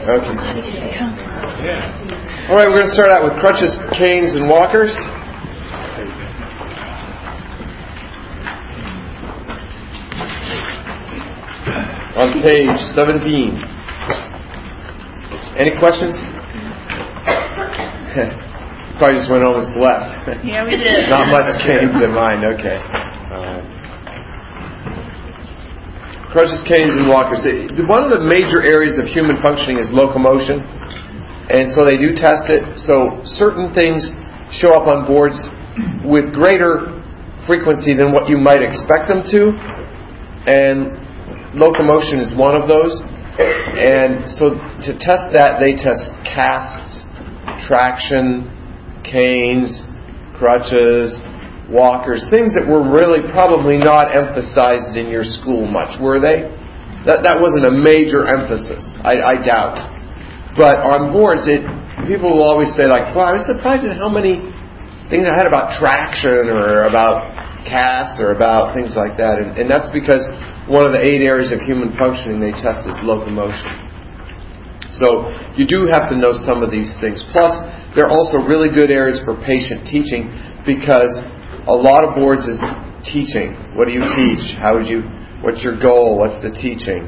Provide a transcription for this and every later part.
Okay. All right, we're going to start out with crutches, canes, and walkers. On page 17. Any questions? Probably just went home and slept. Yeah, we did. Not much changed in mine. Okay. Crutches, canes, and walkers. One of the major areas of human functioning is locomotion. And so they do test it. So certain things show up on boards with greater frequency than what you might expect them to. And locomotion is one of those. And so to test that, they test casts, traction, canes, crutches, walkers, things that were really probably not emphasized in your school much, were they? That wasn't a major emphasis, I doubt. But on boards, people will always say, like, well, I was surprised at how many things I had about traction or about casts or about things like that. And that's because one of the 8 areas of human functioning they test is locomotion. So you do have to know some of these things. Plus, they're also really good areas for patient teaching because a lot of boards is teaching. What do you teach? What's your goal? What's the teaching?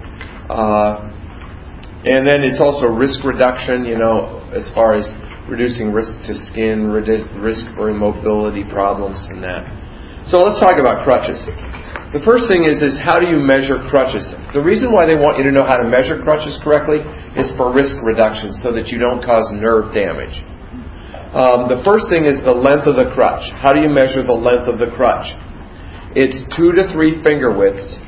And then it's also risk reduction, as far as reducing risk to skin, risk for immobility problems and that. So let's talk about crutches. The first thing is how do you measure crutches? The reason why they want you to know how to measure crutches correctly is for risk reduction so that you don't cause nerve damage. The first thing is the length of the crutch. How do you measure the length of the crutch? It's 2 to 3 finger widths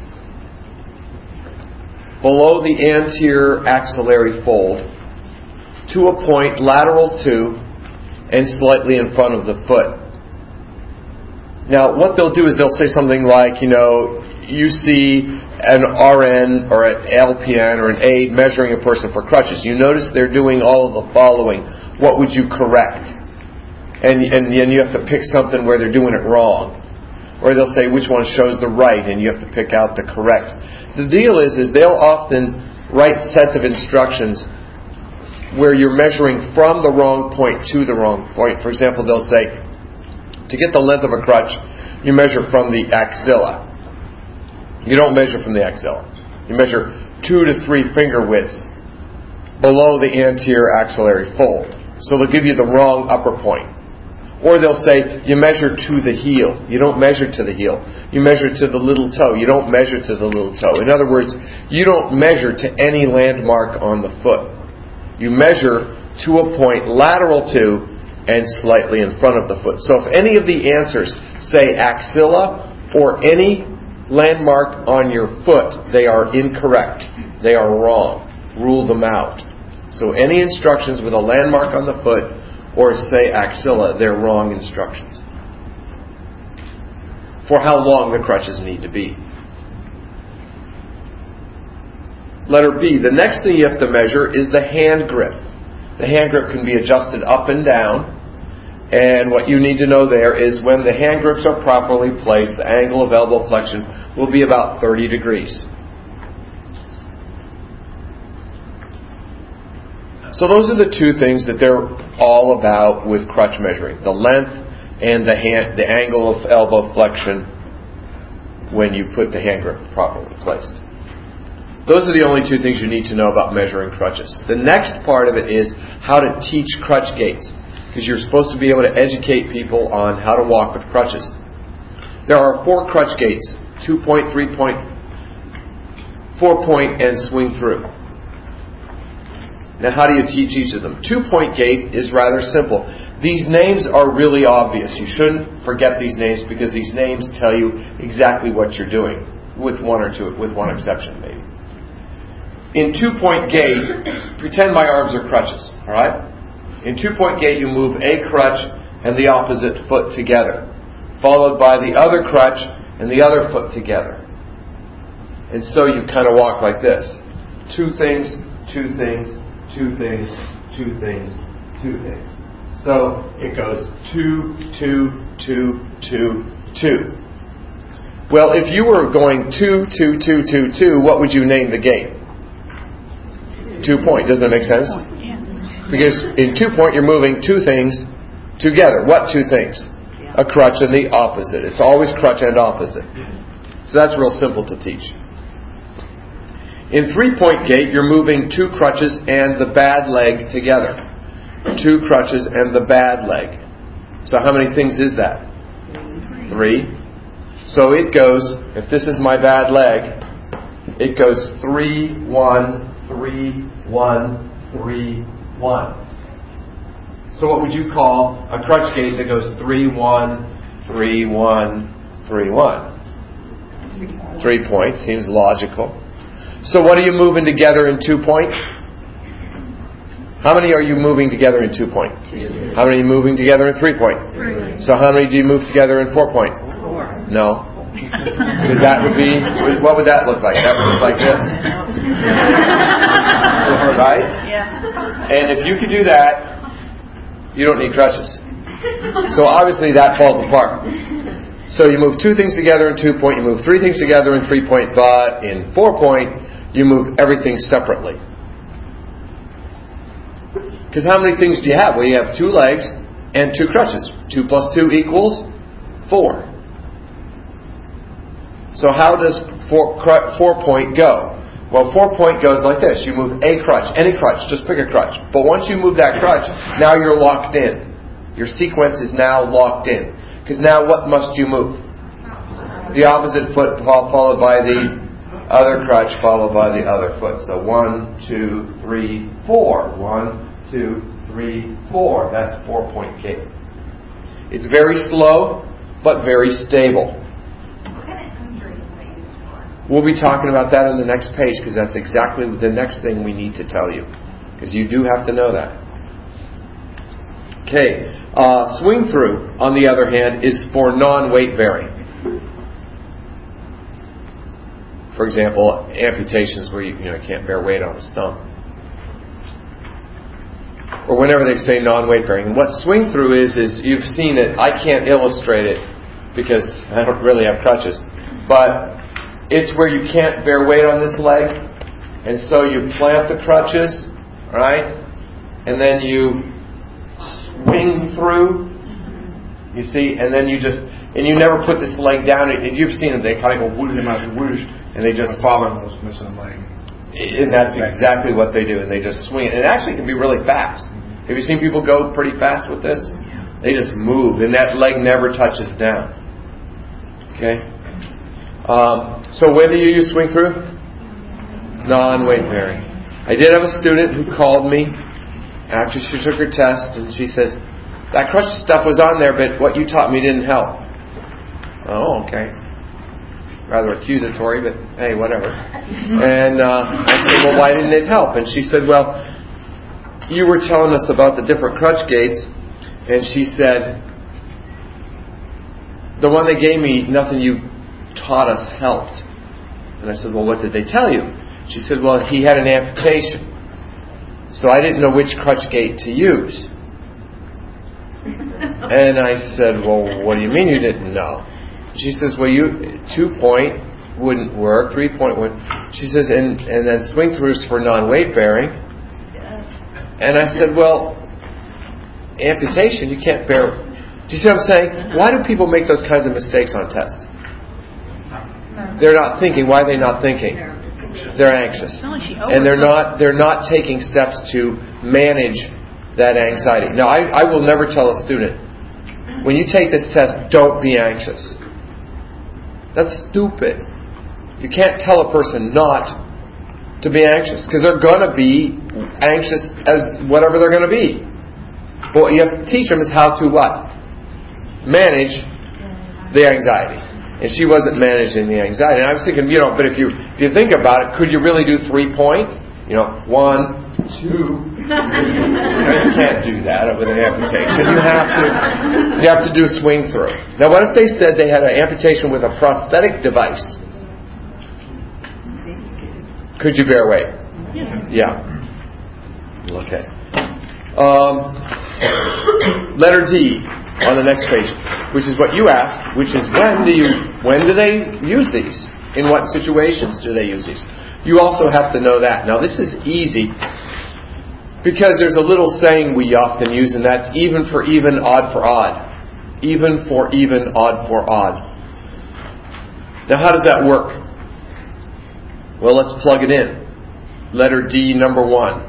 below the anterior axillary fold to a point lateral to and slightly in front of the foot. Now, what they'll do is they'll say something like, you see an RN or an LPN or an aide measuring a person for crutches. You notice they're doing all of the following. What would you correct? And you have to pick something where they're doing it wrong. Or they'll say which one shows the right, and you have to pick out the correct. The deal is they'll often write sets of instructions where you're measuring from the wrong point to the wrong point. For example, they'll say, to get the length of a crutch, you measure from the axilla. You don't measure from the axilla. You measure 2 to 3 finger widths below the anterior axillary fold. So they'll give you the wrong upper point. Or they'll say, you measure to the heel. You don't measure to the heel. You measure to the little toe. You don't measure to the little toe. In other words, you don't measure to any landmark on the foot. You measure to a point lateral to and slightly in front of the foot. So if any of the answers say axilla or any landmark on your foot, they are incorrect. They are wrong. Rule them out. So any instructions with a landmark on the foot or say axilla, they're wrong instructions for how long the crutches need to be. Letter B, the next thing you have to measure is the hand grip. The hand grip can be adjusted up and down. And what you need to know there is when the hand grips are properly placed, the angle of elbow flexion will be about 30 degrees. So those are the 2 things that they're all about with crutch measuring. The length and the angle of elbow flexion when you put the hand grip properly placed. Those are the only 2 things you need to know about measuring crutches. The next part of it is how to teach crutch gaits. Because you're supposed to be able to educate people on how to walk with crutches. There are 4 crutch gaits, 2-point, 3-point, 4-point, and swing through. Now how do you teach each of them? 2-point gait is rather simple. These names are really obvious. You shouldn't forget these names because these names tell you exactly what you're doing, with one exception maybe. In 2-point gait, pretend my arms are crutches, all right? In 2-point gait, you move a crutch and the opposite foot together, followed by the other crutch and the other foot together. And so you kind of walk like this. 2 things, 2 things, 2 things, 2 things, 2 things. So it goes 2, 2, 2, 2, 2. Well, if you were going 2, 2, 2, 2, 2, what would you name the gait? 2, 2-point. Doesn't that make sense? Because in 2-point, you're moving two things together. What two things? A crutch and the opposite. It's always crutch and opposite. So that's real simple to teach. In 3-point gait, you're moving two crutches and the bad leg together. Two crutches and the bad leg. So how many things is that? 3. So it goes, if this is my bad leg, it goes 3, 1, 3, 1, 3, 1. So what would you call a crutch gait that goes 3, 1, 3, 1, 3, 1? 3-point seems logical. So what are you moving together in 2-point? How many are you moving together in 2-point? 2. How many are you moving together in 3-point? 3. So how many do you move together in 4-point? 4. No. Because that would be, what would that look like? That would look like this. Right? Yeah. And if you could do that, you don't need crutches. So obviously that falls apart. So you move two things together in 2-point, you move three things together in 3-point, but in 4-point, you move everything separately. Because how many things do you have? Well, you have two legs and two crutches. 2 plus 2 equals 4. So how does 4-point go? Well, 4-point goes like this. You move a crutch, any crutch, just pick a crutch. But once you move that crutch, now you're locked in. Your sequence is now locked in. Because now what must you move? The opposite foot followed by the other crutch followed by the other foot. So 1, 2, 3, 4. 1, 2, 3, 4. That's 4-point gait. It's very slow, but very stable. We'll be talking about that on the next page because that's exactly the next thing we need to tell you. Because you do have to know that. Okay. Swing through, on the other hand, is for non-weight bearing. For example, amputations where you can't bear weight on a stump. Or whenever they say non-weight bearing. And what swing through is you've seen it. I can't illustrate it because I don't really have crutches. But it's where you can't bear weight on this leg, and so you plant the crutches, right? And then you swing through, you see, and then you never put this leg down. You've seen them, they kind of go whoosh, whoosh, and they just follow. Missing a leg. And that's exactly what they do, and they just swing it. And it actually can be really fast. Have you seen people go pretty fast with this? They just move, and that leg never touches down. Okay? So when do you use swing through? Non-weight bearing. I did have a student who called me after she took her test, and she says, that crutch stuff was on there, but what you taught me didn't help. Oh, okay. Rather accusatory, but hey, whatever. And I said, well, why didn't it help? And she said, well, you were telling us about the different crutch gaits, and she said, the one they gave me, nothing you taught us helped. And I said, well, what did they tell you? She said, well, he had an amputation, so I didn't know which crutch gait to use. And I said, well, what do you mean you didn't know? She says, well, 2-point wouldn't work, 3-point would. She says, and then swing throughs for non-weight bearing. And I said, well, amputation, you can't bear. Do you see what I'm saying? Why do people make those kinds of mistakes on tests? They're not thinking. Why are they not thinking? They're anxious. And they're not taking steps to manage that anxiety. Now, I will never tell a student, when you take this test, don't be anxious. That's stupid. You can't tell a person not to be anxious, because they're going to be anxious as whatever they're going to be. But what you have to teach them is how to what? Manage the anxiety. And she wasn't managing the anxiety. And I was thinking, but if you think about it, could you really do 3-point? 1, 2. You can't do that with an amputation. You have to do a swing through. Now, what if they said they had an amputation with a prosthetic device? Could you bear weight? Yeah. Okay. Letter D on the next page, which is what you asked, which is when do they use these? In what situations do they use these? You also have to know that. Now, this is easy Because there's a little saying we often use, and that's even for even, odd for odd. Even for even, odd for odd. Now how does that work? Well, let's plug it in. Letter D, number 1.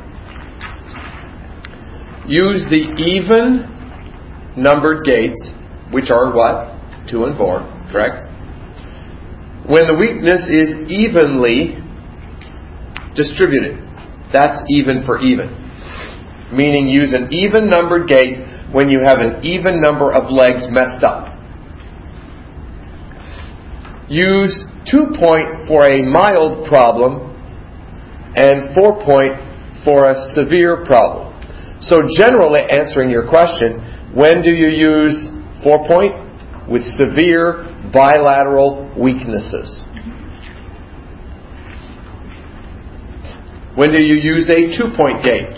Use the even numbered gates, which are what? 2 and 4, correct? When the weakness is evenly distributed. That's even for even. Meaning use an even numbered gate when you have an even number of legs messed up. Use 2-point for a mild problem and 4-point for a severe problem. So generally, answering your question, when do you use 4-point? With severe bilateral weaknesses. When do you use a 2-point gate?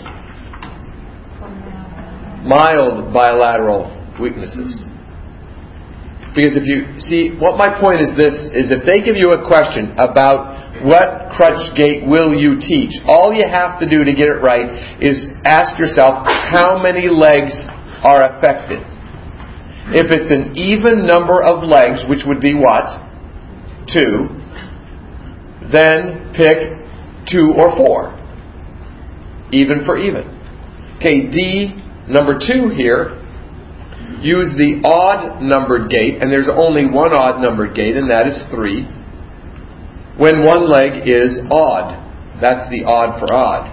Mild bilateral weaknesses. Because if you see, what my point is this, is if they give you a question about what crutch gait will you teach, all you have to do to get it right is ask yourself how many legs are affected. If it's an even number of legs, which would be what? 2, then pick 2 or 4. Even for even. Okay, D, number 2 here. Use the odd numbered gate, and there's only one odd numbered gate, and that is 3. When one leg is odd. That's the odd for odd.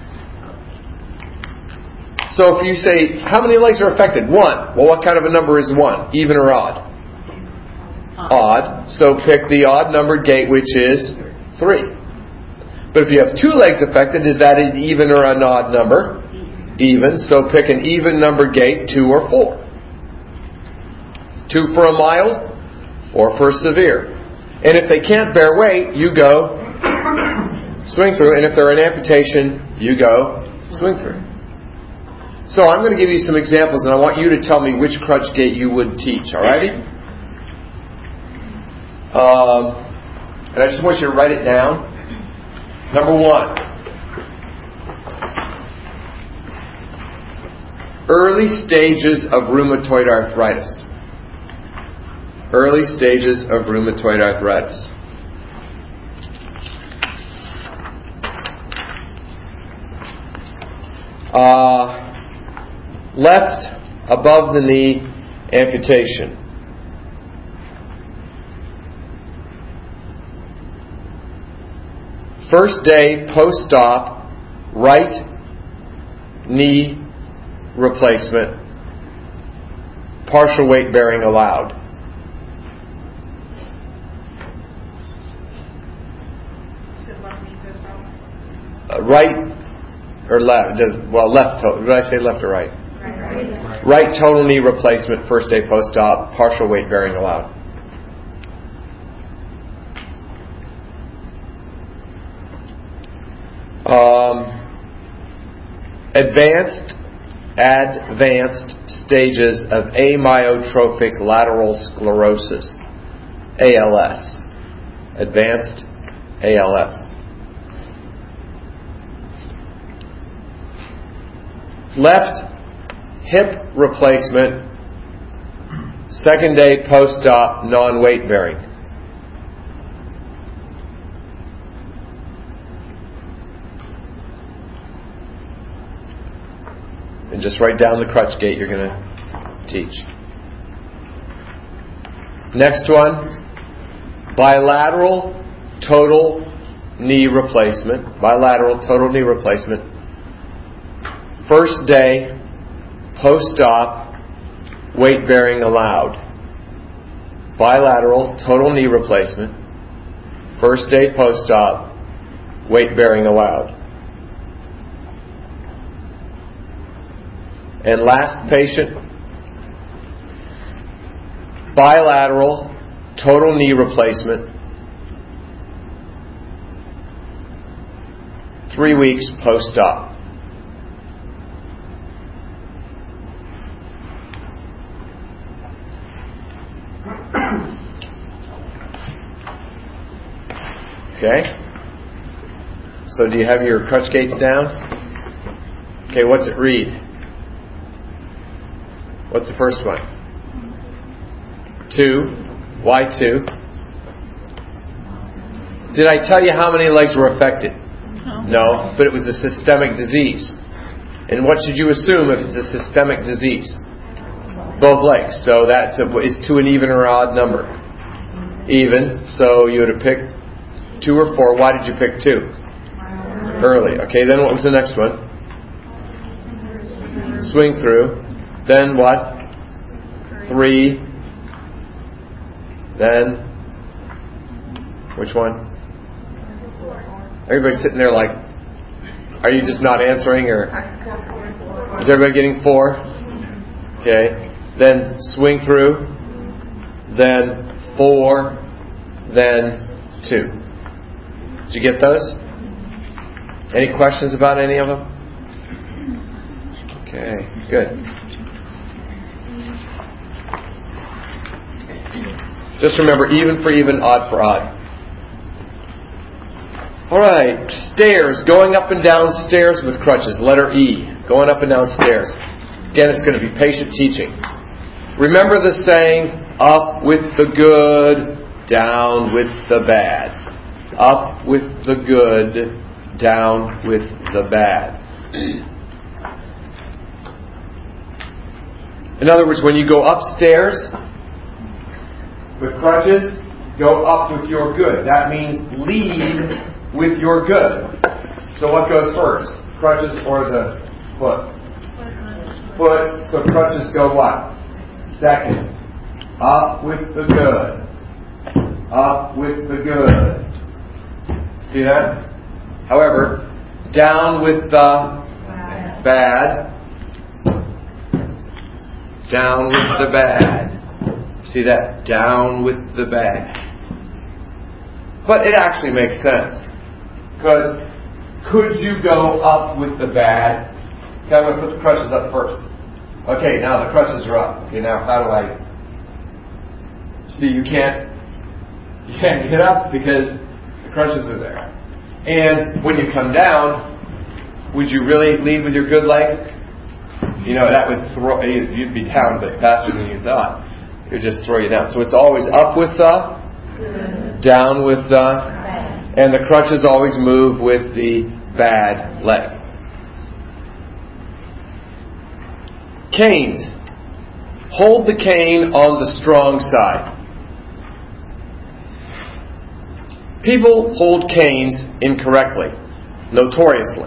So if you say, how many legs are affected? 1. Well, what kind of a number is 1? Even or odd? Odd. So pick the odd numbered gate, which is 3. But if you have 2 legs affected, is that an even or an odd number? Even. So pick an even numbered gate, 2 or 4. 2 for a mild or for severe. And if they can't bear weight, you go swing through. And if they're an amputation, you go swing through. So I'm going to give you some examples, and I want you to tell me which crutch gait you would teach. Alrighty? And I just want you to write it down. Number 1. Early stages of rheumatoid arthritis. Early stages of rheumatoid arthritis. Left above the knee amputation. First day post-op right knee replacement. Partial weight bearing allowed. Right or left? Left. Did I say left or right? Right total knee replacement, first day post-op, partial weight bearing allowed. Advanced stages of amyotrophic lateral sclerosis, ALS. Advanced ALS. Left hip replacement, second day post-op, non-weight bearing. And just write down the crutch gait you're going to teach. Next one, bilateral total knee replacement. Bilateral total knee replacement. First day post-op, weight bearing allowed. Bilateral total knee replacement. First day post-op, weight bearing allowed. And last patient, bilateral total knee replacement. 3 weeks post-op. Okay? So do you have your crutch gaits down? Okay, what's it read? What's the first one? 2. Why 2? Did I tell you how many legs were affected? No, but it was a systemic disease. And what should you assume if it's a systemic disease? Both legs. So is 2 an even or odd number? Even. So you would have picked 2 or 4. Why did you pick 2? Early. Okay, then what was the next one? Swing through. Then what? 3. Then which one? Everybody's sitting there like, are you just not answering, or is everybody getting 4? Okay. Then swing through. Then 4. Then 2. Did you get those? Any questions about any of them? Okay, good. Just remember, even for even, odd for odd. Alright, stairs. Going up and down stairs with crutches. Letter E. Going up and down stairs. Again, it's going to be patient teaching. Remember the saying, up with the good, down with the bad. Up with the good, down with the bad. In other words, when you go upstairs with crutches, go up with your good. That means lead with your good. So what goes first? Crutches or the foot? Foot. So crutches go what? Second. Up with the good. Up with the good. See that? However, down with the bad. Down with the bad. See that? Down with the bad. But it actually makes sense. Because could you go up with the bad? Okay, I'm going to put the crutches up first. Okay, now the crutches are up. Okay, now how do I... See, you can't get up because the crutches are there. And when you come down, would you really lead with your good leg? You know, that would throw... You'd be down, but faster than you thought. It would just throw you down. So it's always up with the... Down with the... And the crutches always move with the bad leg. Canes. Hold the cane on the strong side. People hold canes incorrectly, notoriously.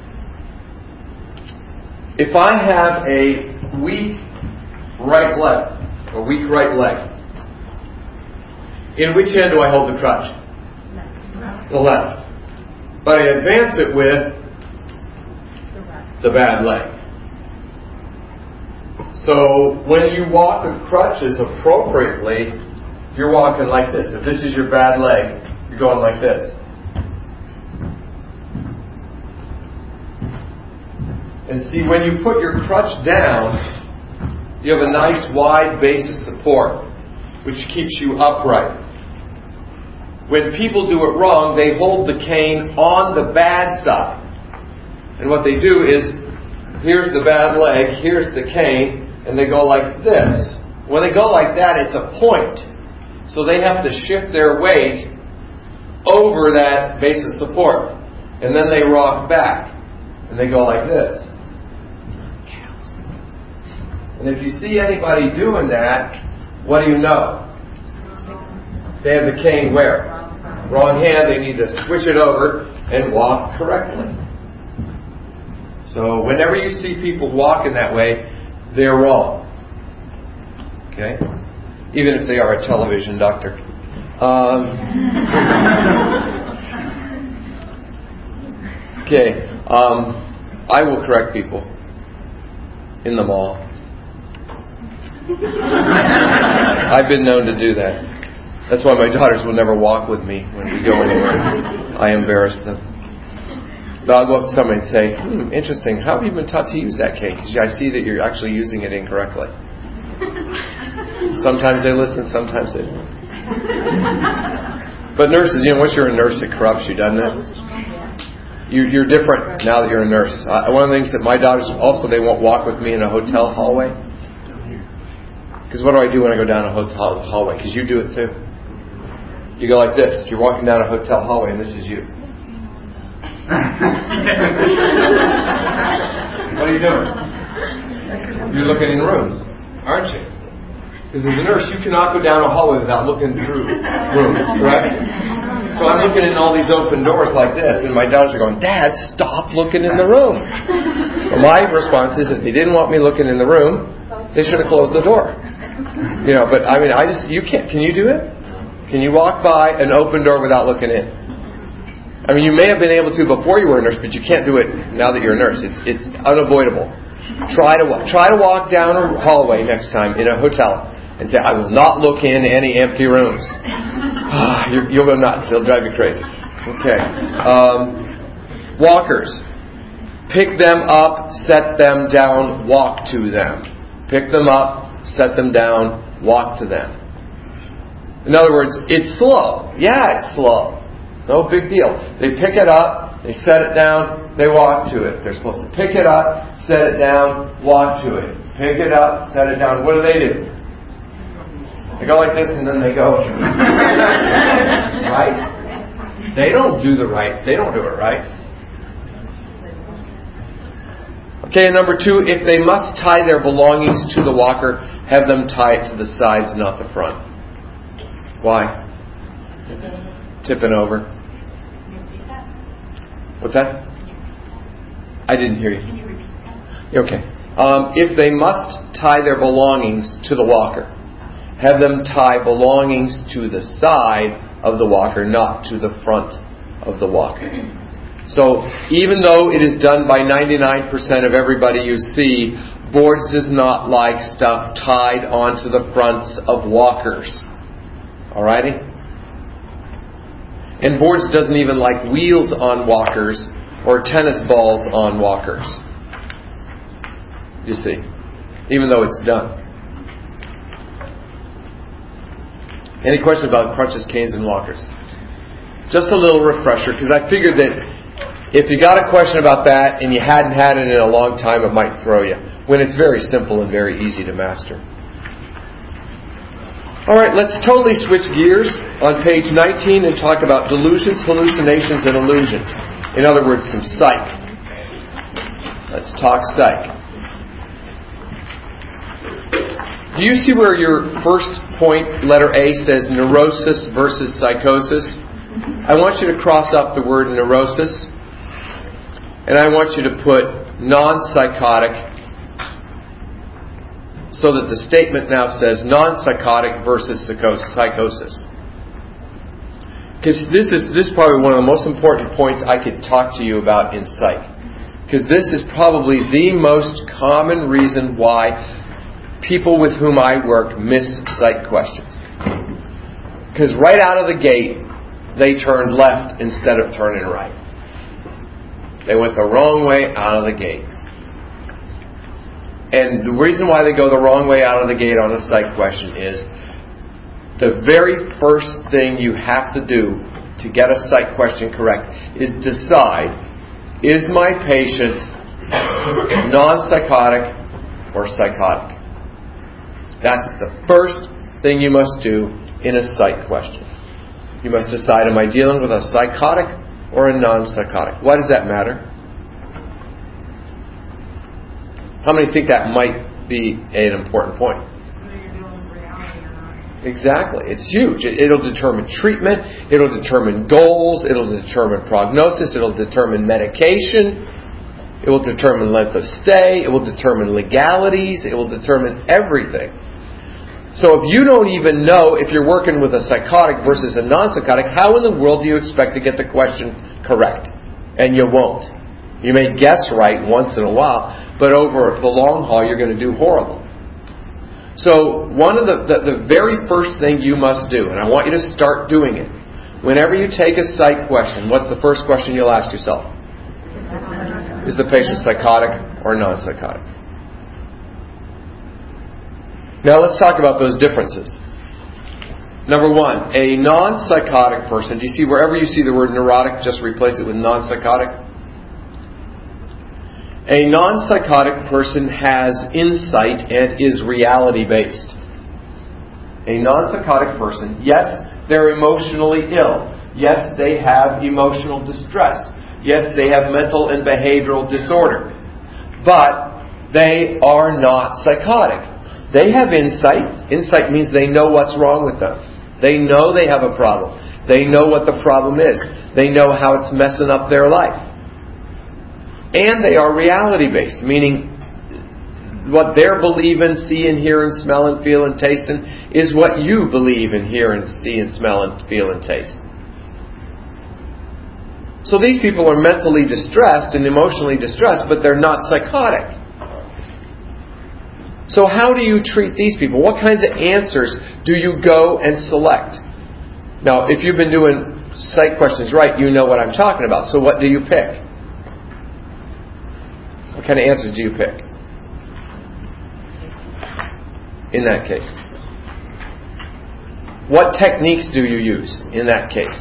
If I have a weak right leg, in which hand do I hold the crutch? The left. But I advance it with the bad leg. So when you walk with crutches appropriately, you're walking like this. If this is your bad leg, you're going like this. And see, when you put your crutch down, you have a nice wide base of support, which keeps you upright. When people do it wrong, they hold the cane on the bad side. And what they do is, here's the bad leg, here's the cane, and they go like this. When they go like that, it's a point. So they have to shift their weight over that base of support. And then they rock back. And they go like this. And if you see anybody doing that, what do you know? They have the cane where? Wrong hand. They need to switch it over and walk correctly. So whenever you see people walking that way, they're wrong. Okay? Even if they are a television doctor. Okay. I will correct people in the mall. I've been known to do that. That's why my daughters will never walk with me when we go anywhere. I embarrass them. But I'll go up to somebody and say, interesting, how have you been taught to use that cane? Because I see that you're actually using it incorrectly. Sometimes they listen, sometimes they don't. But nurses, once you're a nurse, it corrupts you, doesn't it? You're different now that you're a nurse. One of the things that my daughters also, they won't walk with me in a hotel hallway. Because what do I do when I go down a hotel hallway? Because you do it too. You go like this. You're walking down a hotel hallway and this is you. What are you doing? You're looking in rooms, aren't you? Because as a nurse, you cannot go down a hallway without looking through rooms, right? So I'm looking in all these open doors like this, and my daughters are going, Dad, stop looking in the room. Well, my response is, if they didn't want me looking in the room, they should have closed the door. But I mean, you can't. Can you do it? Can you walk by an open door without looking in? I mean, you may have been able to before you were a nurse, but you can't do it now that you're a nurse. It's unavoidable. Try to walk down a hallway next time in a hotel and say, I will not look in any empty rooms. You'll go nuts. It'll drive you crazy. Okay. Walkers. Pick them up, set them down, walk to them. Pick them up, set them down, walk to them. In other words, it's slow. Yeah, it's slow. No big deal. They pick it up, they set it down, they walk to it. They're supposed to pick it up, set it down, walk to it. Pick it up, set it down. What do? They go like this and then they go. Right? They don't do it right. Okay, and number 2, if they must tie their belongings to the walker, have them tie it to the sides, not the front. Why? Tipping over. What's that? I didn't hear you. Okay. If they must tie their belongings to the walker, have them tie belongings to the side of the walker, not to the front of the walker. So, even though it is done by 99% of everybody you see, Boards does not like stuff tied onto the fronts of walkers. Alrighty? And Boards doesn't even like wheels on walkers or tennis balls on walkers. You see, even though it's done. Any questions about crutches, canes, and walkers? Just a little refresher, because I figured that if you got a question about that and you hadn't had it in a long time, it might throw you, when it's very simple and very easy to master. Alright, let's totally switch gears on page 19 and talk about delusions, hallucinations, and illusions. In other words, some psych. Let's talk psych. Do you see where your first point, letter A, says neurosis versus psychosis? I want you to cross out the word neurosis, and I want you to put non-psychotic, so that the statement now says non-psychotic versus psychosis. Because this is probably one of the most important points I could talk to you about in psych. Because this is probably the most common reason why people with whom I work miss psych questions. Because right out of the gate, they turned left instead of turning right. They went the wrong way out of the gate. And the reason why they go the wrong way out of the gate on a psych question is the very first thing you have to do to get a psych question correct is decide, is my patient non-psychotic or psychotic? That's the first thing you must do in a psych question. You must decide, am I dealing with a psychotic or a non-psychotic? Why does that matter? How many think that might be an important point? Exactly. It's huge. It'll determine treatment. It'll determine goals. It'll determine prognosis. It'll determine medication. It will determine length of stay. It will determine legalities. It will determine everything. So if you don't even know if you're working with a psychotic versus a non-psychotic, how in the world do you expect to get the question correct? And you won't. You may guess right once in a while, but over the long haul, you're going to do horrible. So one of the very first thing you must do, and I want you to start doing it, whenever you take a psych question, what's the first question you'll ask yourself? Is the patient psychotic or non-psychotic? Now let's talk about those differences. Number 1, a non-psychotic person. Do you see wherever you see the word neurotic, just replace it with non-psychotic? A non-psychotic person has insight and is reality-based. A non-psychotic person, yes, they're emotionally ill. Yes, they have emotional distress. Yes, they have mental and behavioral disorder. But they are not psychotic. They have insight. Insight means they know what's wrong with them. They know they have a problem. They know what the problem is. They know how it's messing up their life. And they are reality-based, meaning what they're believing, see and hear and smell and feel and taste is what you believe and hear and see and smell and feel and taste. So these people are mentally distressed and emotionally distressed, but they're not psychotic. So how do you treat these people? What kinds of answers do you go and select? Now, if you've been doing psych questions right, you know what I'm talking about. So what do you pick? What kind of answers do you pick in that case? What techniques do you use in that case?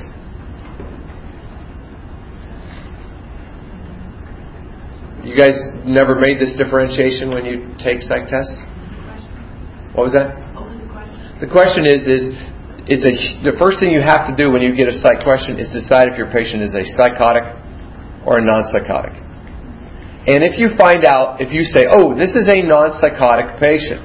You guys never made this differentiation when you take psych tests? What was that? The question is the first thing you have to do when you get a psych question is decide if your patient is a psychotic or a non-psychotic. And if you find out, if you say, oh, this is a non-psychotic patient,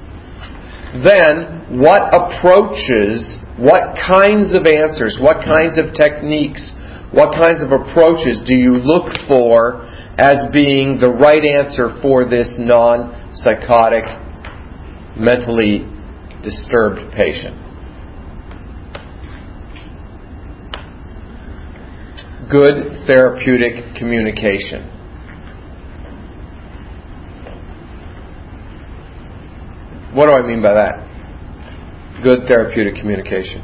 then what approaches, what kinds of answers, what kinds of techniques, what kinds of approaches do you look for as being the right answer for this non-psychotic, mentally disturbed patient? Good therapeutic communication. What do I mean by that? Good therapeutic communication.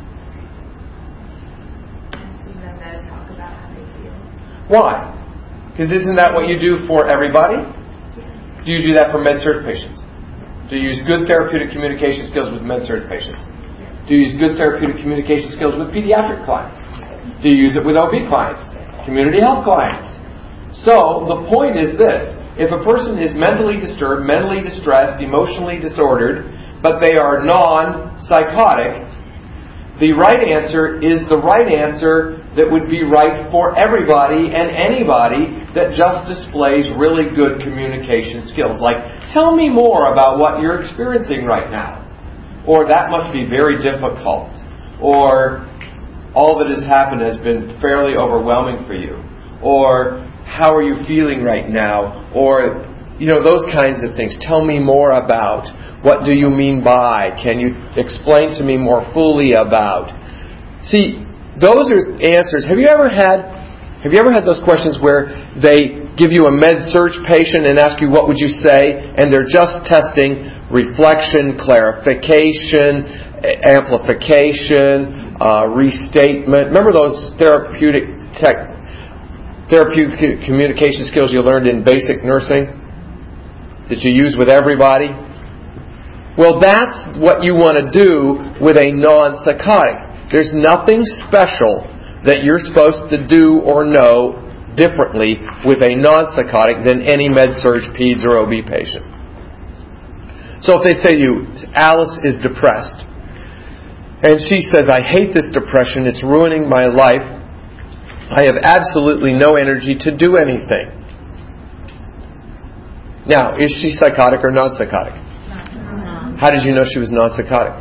Why? Because isn't that what you do for everybody? Do you do that for med-surg patients? Do you use good therapeutic communication skills with med-surg patients? Do you use good therapeutic communication skills with pediatric clients? Do you use it with OB clients? Community health clients? So, the point is this. If a person is mentally disturbed, mentally distressed, emotionally disordered, but they are non-psychotic, the right answer is the right answer that would be right for everybody and anybody that just displays really good communication skills. Like, tell me more about what you're experiencing right now. Or that must be very difficult. Or all that has happened has been fairly overwhelming for you. Or how are you feeling right now? Or, those kinds of things. Tell me more about. What do you mean by? Can you explain to me more fully about? See, those are answers. Have you ever had those questions where they give you a med-surg patient and ask you what would you say, and they're just testing reflection, clarification, amplification, restatement. Remember those therapeutic communication skills you learned in basic nursing that you use with everybody? Well, that's what you want to do with a non-psychotic. There's nothing special that you're supposed to do or know differently with a non-psychotic than any med-surg, peds, or OB patient. So if they say to you, Alice is depressed, and she says, I hate this depression, it's ruining my life, I have absolutely no energy to do anything. Now, is she psychotic or non-psychotic? How did you know she was non-psychotic?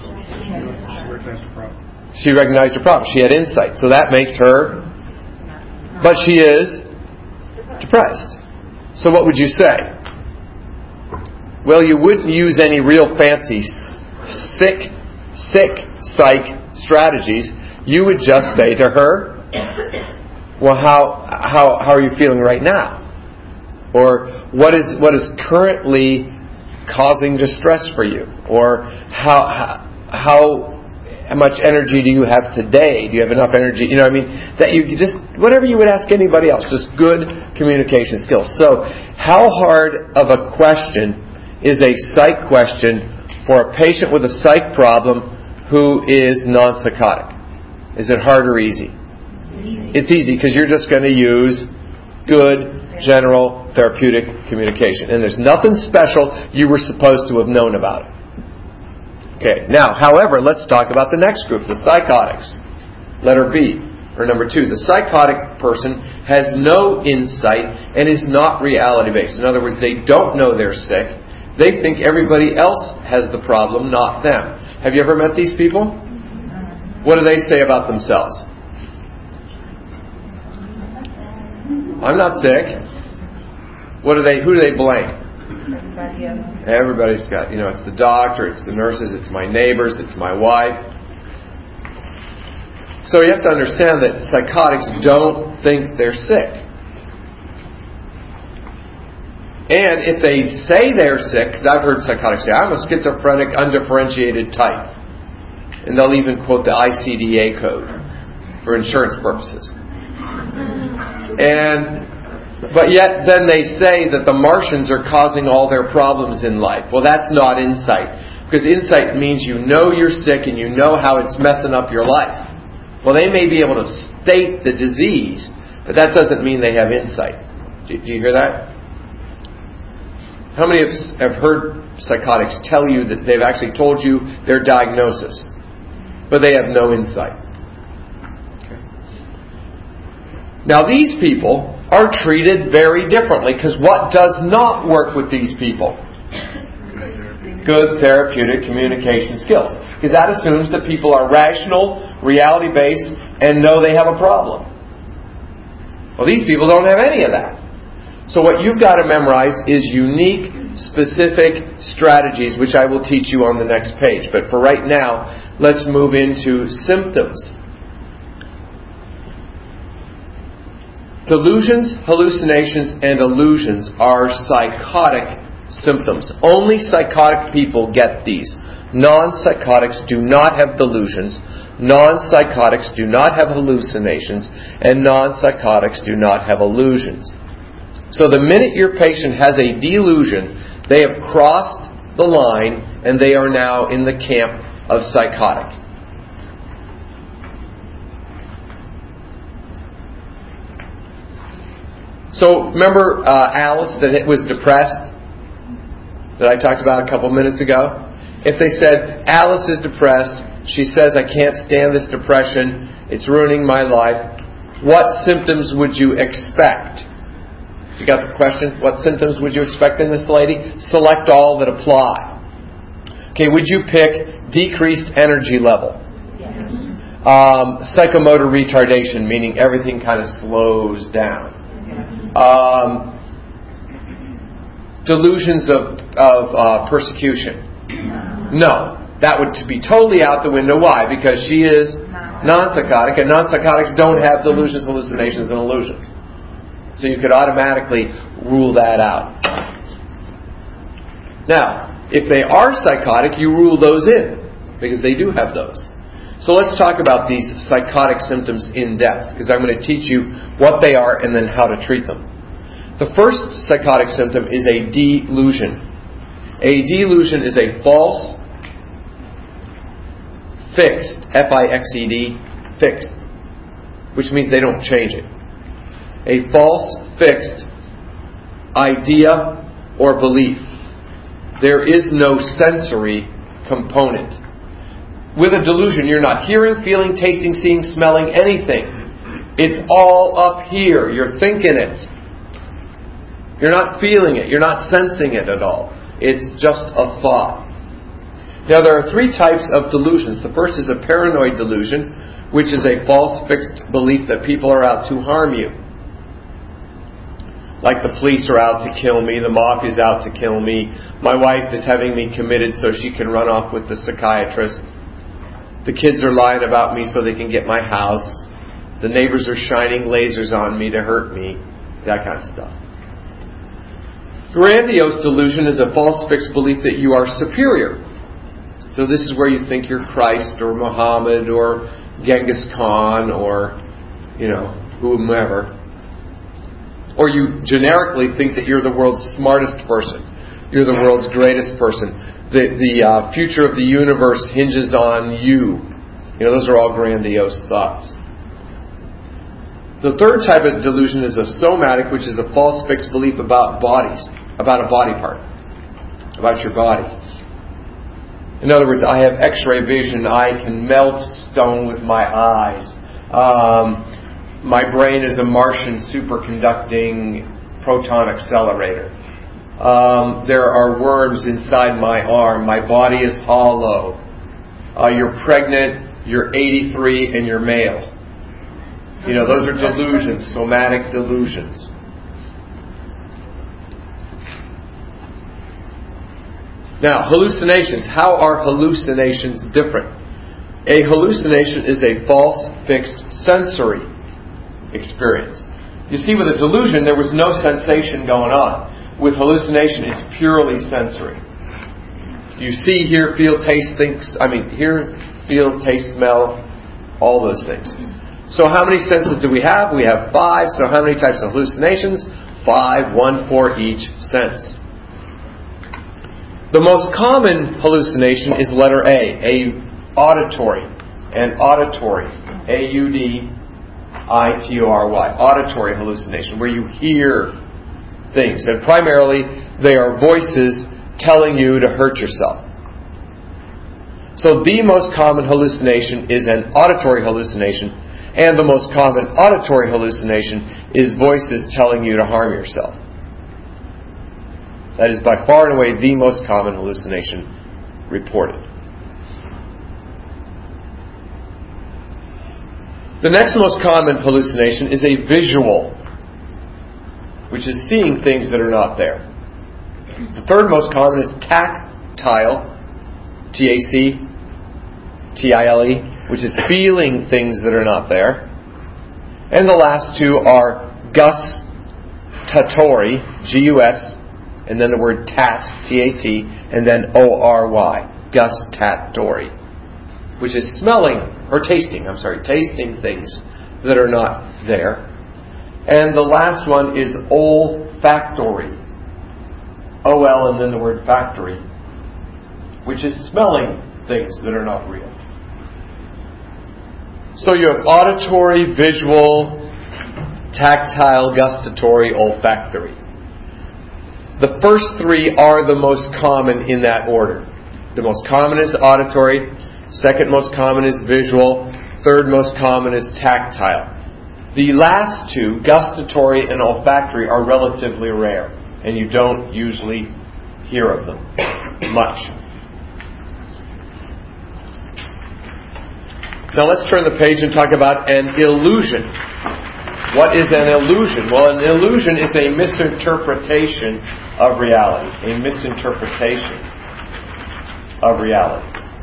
She recognized her problem. She had insight. So that makes her... But she is depressed. So what would you say? Well, you wouldn't use any real fancy sick psych strategies. You would just say to her, well, how are you feeling right now? Or what is currently causing distress for you? Or how much energy do you have today? Do you have enough energy? That you just, whatever you would ask anybody else, just good communication skills. So, how hard of a question is a psych question for a patient with a psych problem who is non-psychotic? Is it hard or easy? It's easy because you're just going to use good general therapeutic communication. And there's nothing special you were supposed to have known about it. Okay, now, however, let's talk about the next group, the psychotics. Letter B, or number 2. The psychotic person has no insight and is not reality-based. In other words, they don't know they're sick. They think everybody else has the problem, not them. Have you ever met these people? What do they say about themselves? I'm not sick. Who do they blame? Everybody's got, it's the doctor, it's the nurses, it's my neighbors, it's my wife. So you have to understand that psychotics don't think they're sick. And if they say they're sick, because I've heard psychotics say, I'm a schizophrenic undifferentiated type. And they'll even quote the ICD-10 code for insurance purposes. But yet then they say that the Martians are causing all their problems in life. Well, that's not insight. Because insight means you know you're sick and you know how it's messing up your life. Well, they may be able to state the disease, but that doesn't mean they have insight. Do you hear that? How many have heard psychotics tell you that they've actually told you their diagnosis, but they have no insight? Okay. Now these people are treated very differently, because what does not work with these people? Good therapeutic communication skills. Because that assumes that people are rational, reality-based, and know they have a problem. Well, these people don't have any of that. So what you've got to memorize is unique, specific strategies, which I will teach you on the next page. But for right now, let's move into symptoms. Delusions, hallucinations, and illusions are psychotic symptoms. Only psychotic people get these. Non-psychotics do not have delusions. Non-psychotics do not have hallucinations. And non-psychotics do not have illusions. So the minute your patient has a delusion, they have crossed the line and they are now in the camp of psychotic. So remember Alice that was depressed that I talked about a couple minutes ago? If they said, Alice is depressed, she says, I can't stand this depression, it's ruining my life, what symptoms would you expect? You got the question? What symptoms would you expect in this lady? Select all that apply. Okay, would you pick decreased energy level? Yes. Psychomotor retardation, meaning everything kind of slows down. Delusions of persecution. No. That would be totally out the window. Why? Because she is non-psychotic, and non-psychotics don't have delusions, hallucinations, and illusions. So you could automatically rule that out. Now, if they are psychotic, you rule those in, because they do have those. So let's talk about these psychotic symptoms in depth, because I'm going to teach you what they are and then how to treat them. The first psychotic symptom is a delusion. A delusion is a false, fixed, F-I-X-E-D, fixed, which means they don't change it. A false, fixed idea or belief. There is no sensory component. With a delusion, you're not hearing, feeling, tasting, seeing, smelling anything. It's all up here. You're thinking it. You're not feeling it. You're not sensing it at all. It's just a thought. Now, there are three types of delusions. The first is a paranoid delusion, which is a false, fixed belief that people are out to harm you. Like the police are out to kill me, the mafia's out to kill me, my wife is having me committed so she can run off with the psychiatrist, the kids are lying about me so they can get my house, the neighbors are shining lasers on me to hurt me, that kind of stuff. Grandiose delusion is a false fixed belief that you are superior. So this is where you think you're Christ or Muhammad or Genghis Khan or, whomever. Or you generically think that you're the world's smartest person. You're the world's greatest person. The future of the universe hinges on you. Those are all grandiose thoughts. The third type of delusion is a somatic, which is a false fixed belief about bodies, about a body part, about your body. In other words, I have X-ray vision. I can melt stone with my eyes. My brain is a Martian superconducting proton accelerator. There are worms inside my arm. My body is hollow. You're pregnant. You're 83 and you're male. Those are delusions, somatic delusions. Now, hallucinations. How are hallucinations different? A hallucination is a false, fixed sensory experience. You see, with a delusion, there was no sensation going on. With hallucination, it's purely sensory. You see, hear, feel, taste, hear, feel, taste, smell, all those things. So how many senses do we have? We have 5. So how many types of hallucinations? 5, 1 for each sense. The most common hallucination is letter A auditory. An auditory, A-U-D-I-T-O-R-Y, auditory hallucination, where you hear things. And primarily, they are voices telling you to hurt yourself. So the most common hallucination is an auditory hallucination, and the most common auditory hallucination is voices telling you to harm yourself. That is by far and away the most common hallucination reported. The next most common hallucination is a visual, which is seeing things that are not there. The third most common is tactile, T-A-C-T-I-L-E, which is feeling things that are not there. And the last two are gustatory, G-U-S, and then the word tat, T-A-T, and then O-R-Y, gustatory, which is smelling, or tasting things that are not there. And the last one is olfactory, O-L and then the word factory, which is smelling things that are not real. So you have auditory, visual, tactile, gustatory, olfactory. The first 3 are the most common in that order. The most common is auditory, second most common is visual, third most common is tactile. The last 2, gustatory and olfactory, are relatively rare, and you don't usually hear of them much. Now let's turn the page and talk about an illusion. What is an illusion? Well, an illusion is a misinterpretation of reality. A misinterpretation of reality.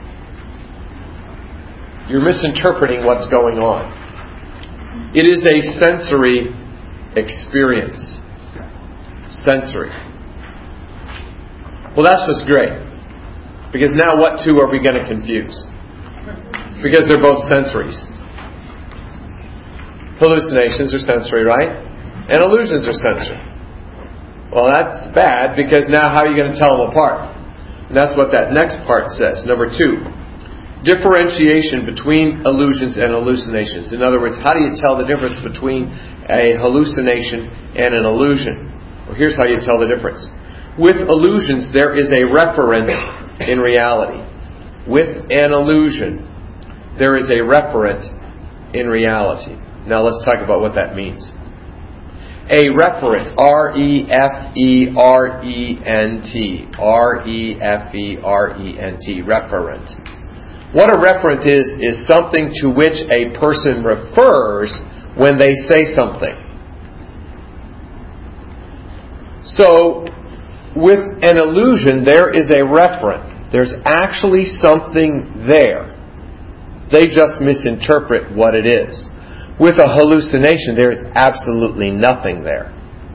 You're misinterpreting what's going on. It is a sensory experience. Sensory. Well, that's just great. Because now what two are we going to confuse? Because they're both sensories. Hallucinations are sensory, right? And illusions are sensory. Well, that's bad, because now how are you going to tell them apart? And that's what that next part says. Number 2, differentiation between illusions and hallucinations. In other words, how do you tell the difference between a hallucination and an illusion? Well, here's how you tell the difference. With illusions, there is a referent in reality. With an illusion, there is a referent in reality. Now let's talk about what that means. A referent, R-E-F-E-R-E-N-T. R-E-F-E-R-E-N-T. Referent. What a referent is something to which a person refers when they say something. So, with an illusion, there is a referent. There's actually something there. They just misinterpret what it is. With a hallucination, there is absolutely nothing there.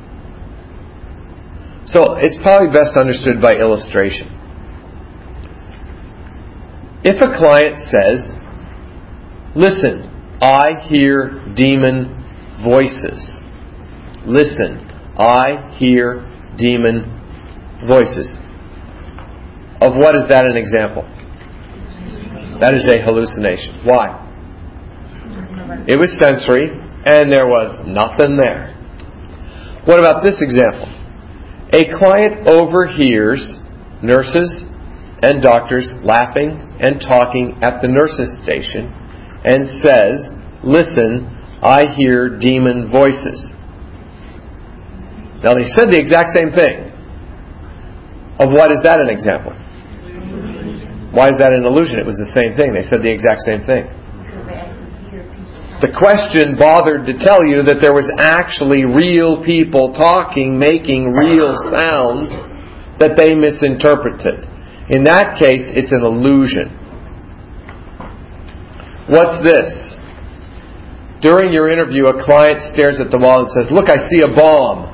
So it's probably best understood by illustration. If a client says, "Listen, I hear demon voices." Listen, I hear demon voices. Of what is that an example? That is a hallucination. Why? It was sensory, and there was nothing there. What about this example? A client overhears nurses and doctors laughing and talking at the nurses' station and says, "Listen, I hear demon voices." Now they said the exact same thing. Of what is that an example? Why is that an illusion? It was the same thing. They said the exact same thing. The question bothered to tell you that there was actually real people talking, making real sounds that they misinterpreted. In that case, it's an illusion. What's this? During your interview, a client stares at the wall and says, "Look, I see a bomb."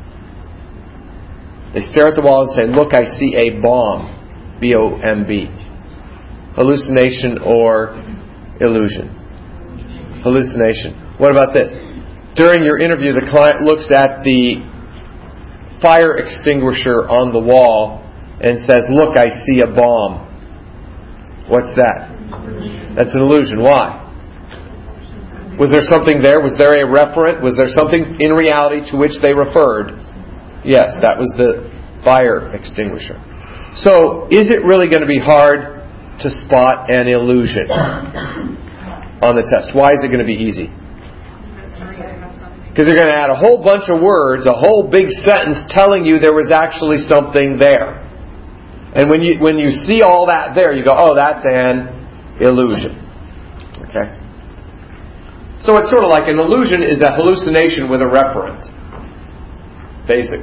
They stare at the wall and say, "Look, I see a bomb." B-O-M-B. Hallucination or illusion? Hallucination. What about this? During your interview, the client looks at the fire extinguisher on the wall and says, "Look, I see a bomb." What's that? That's an illusion. Why? Was there something there? Was there a referent? Was there something in reality to which they referred? Yes, that was the fire extinguisher. So, is it really going to be hard to spot an illusion on the test? Why is it going to be easy? Because you're going to add a whole bunch of words, a whole big sentence telling you there was actually something there. And when you see all that there, you go, "Oh, that's an illusion." Okay? So it's sort of like an illusion is a hallucination with a referent, basically.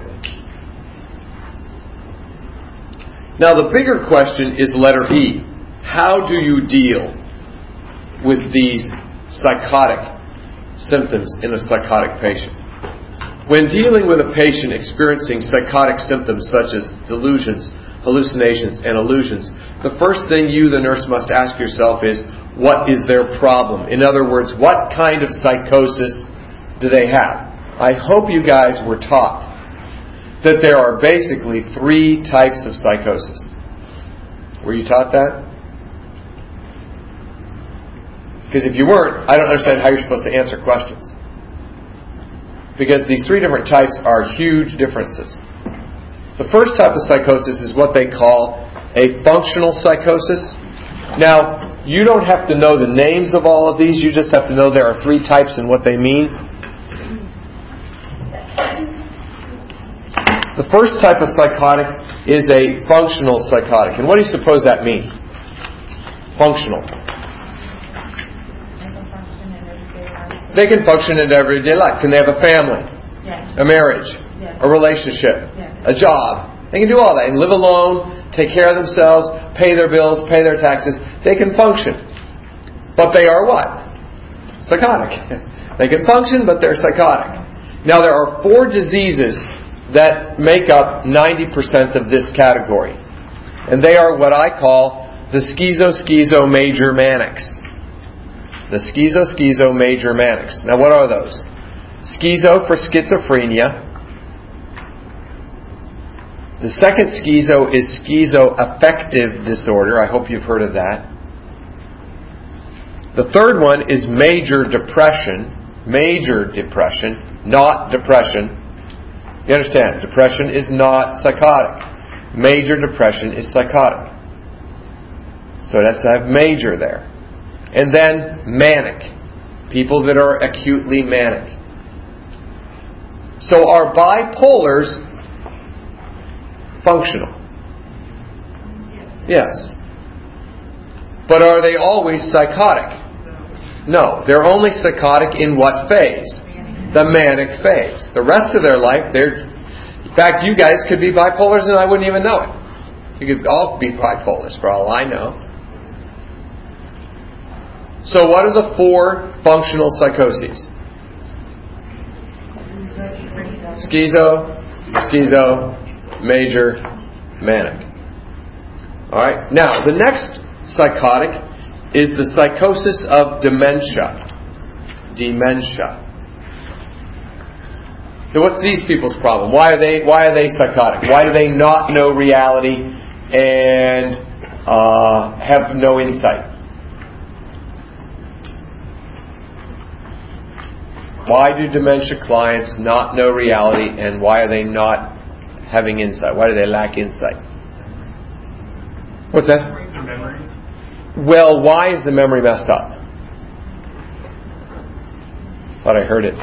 Now the bigger question is letter E. How do you deal with these psychotic symptoms in a psychotic patient? When dealing with a patient experiencing psychotic symptoms such as delusions, hallucinations, and illusions, the first thing you, the nurse, must ask yourself is, what is their problem? In other words, what kind of psychosis do they have? I hope you guys were taught that there are basically 3 types of psychosis. Were you taught that? Because if you weren't, I don't understand how you're supposed to answer questions. Because these 3 different types are huge differences. The first type of psychosis is what they call a functional psychosis. Now, you don't have to know the names of all of these. You just have to know there are 3 types and what they mean. The first type of psychotic is a functional psychotic. And what do you suppose that means? Functional. They can function in everyday life. Can they have a family? A marriage? A relationship? A job? They can do all that and live alone, take care of themselves, pay their bills, pay their taxes. They can function. But they are what? Psychotic. They can function, but they're psychotic. Now there are 4 diseases that make up 90% of this category. And they are what I call the schizo-major manics. The schizo-major manics. Now what are those? Schizo for schizophrenia. The second schizo is schizoaffective disorder. I hope you've heard of that. The third one is major depression. Major depression, not depression. You understand? Depression is not psychotic. Major depression is psychotic. So it has to have major there. And then manic. People that are acutely manic. So are bipolars functional? Yes. But are they always psychotic? No. They're only psychotic in what phase? The manic phase. The rest of their life, in fact, you guys could be bipolars and I wouldn't even know it. You could all be bipolars for all I know. So what are the 4 functional psychoses? Schizo, major, manic. Alright, now the next psychotic is the psychosis of dementia. Dementia. So what's these people's problem? Why are they psychotic? Why do they not know reality and have no insight? Why do dementia clients not know reality, and why are they not having insight? Why do they lack insight? What's that? Their memory. Well, why is the memory messed up? Thought I heard it.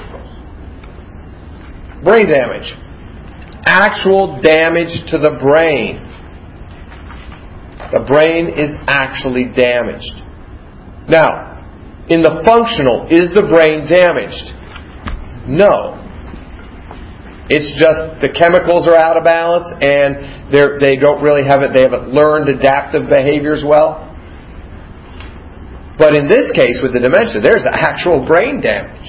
Brain damage. Actual damage to the brain. The brain is actually damaged. Now, in the functional, is the brain damaged? No. It's just the chemicals are out of balance and they don't really have it. They haven't learned adaptive behaviors well. But in this case, with the dementia, there's actual brain damage.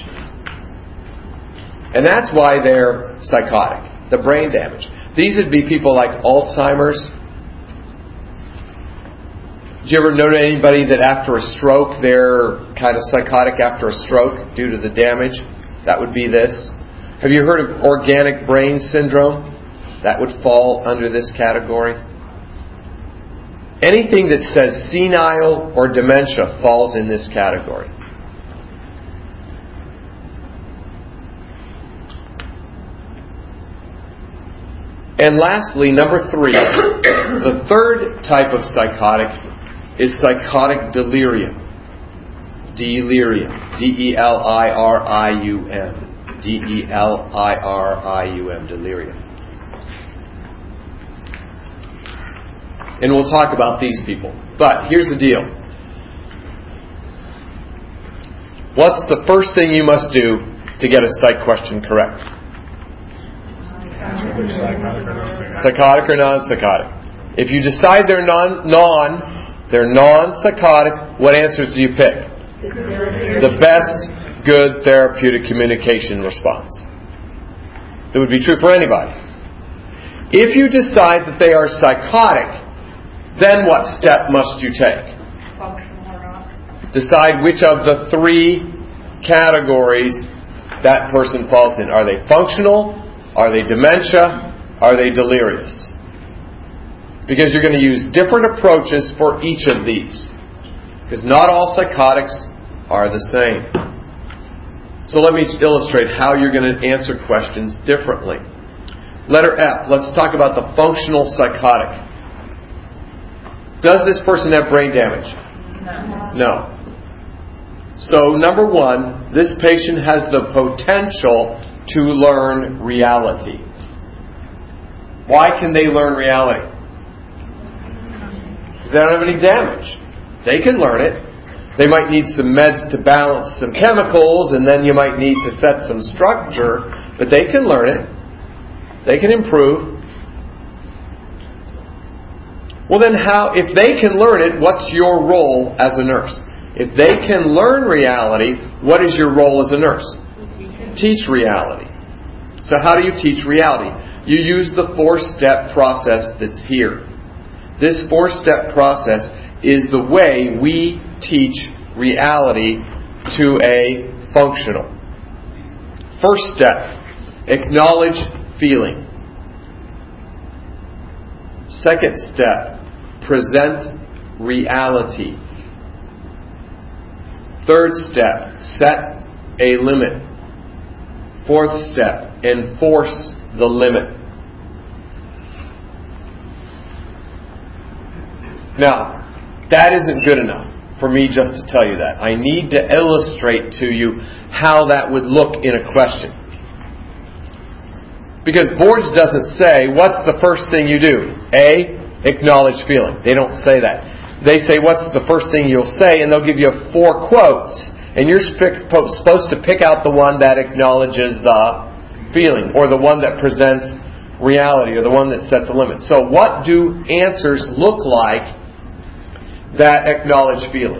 And that's why they're psychotic. The brain damage. These would be people like Alzheimer's. Did you ever know anybody that after a stroke, they're kind of psychotic after a stroke due to the damage? That would be this. Have you heard of organic brain syndrome? That would fall under this category. Anything that says senile or dementia falls in this category. And lastly, number 3, the third type of psychotic is psychotic delirium. Delirium. D-E-L-I-R-I-U-M. D-E-L-I-R-I-U-M. Delirium. And we'll talk about these people. But here's the deal. What's the first thing you must do to get a psych question correct? Psychotic or non-psychotic. If you decide they're non-psychotic, what answers do you pick? The best good therapeutic communication response. That would be true for anybody. If you decide that they are psychotic, then what step must you take? Functional or not. Decide which of the 3 categories that person falls in. Are they functional? Are they dementia? Are they delirious? Because you're going to use different approaches for each of these. Because not all psychotics are the same. So let me illustrate how you're going to answer questions differently. Letter F. Let's talk about the functional psychotic. Does this person have brain damage? No. So number 1, this patient has the potential to learn reality. Why can they learn reality? Because they don't have any damage. They can learn it. They might need some meds to balance some chemicals, and then you might need to set some structure, but they can learn it. They can improve. Well then if they can learn it, what's your role as a nurse? If they can learn reality, what is your role as a nurse? Teach reality. So how do you teach reality? You use the 4-step process that's here. This 4-step process is the way we teach reality to a functional. First step, acknowledge feeling. Second step, present reality. Third step, set a limit. Fourth step, enforce the limit. Now, that isn't good enough for me just to tell you that. I need to illustrate to you how that would look in a question. Because boards doesn't say, what's the first thing you do? A, acknowledge feeling. They don't say that. They say, what's the first thing you'll say? And they'll give you 4 quotes. And you're supposed to pick out the one that acknowledges the feeling, or the one that presents reality, or the one that sets a limit. So what do answers look like that acknowledge feeling?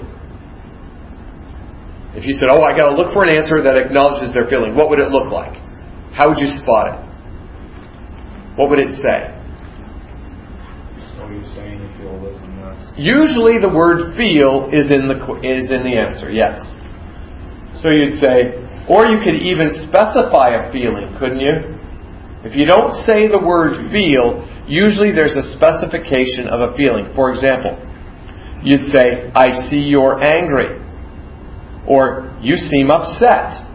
If you said, I got to look for an answer that acknowledges their feeling, what would it look like? How would you spot it? What would it say? So you're saying you feel this and this. Usually the word feel is in the answer, yes. So you'd say, or you could even specify a feeling, couldn't you? If you don't say the word feel, usually there's a specification of a feeling. For example, you'd say, I see you're angry. Or, you seem upset.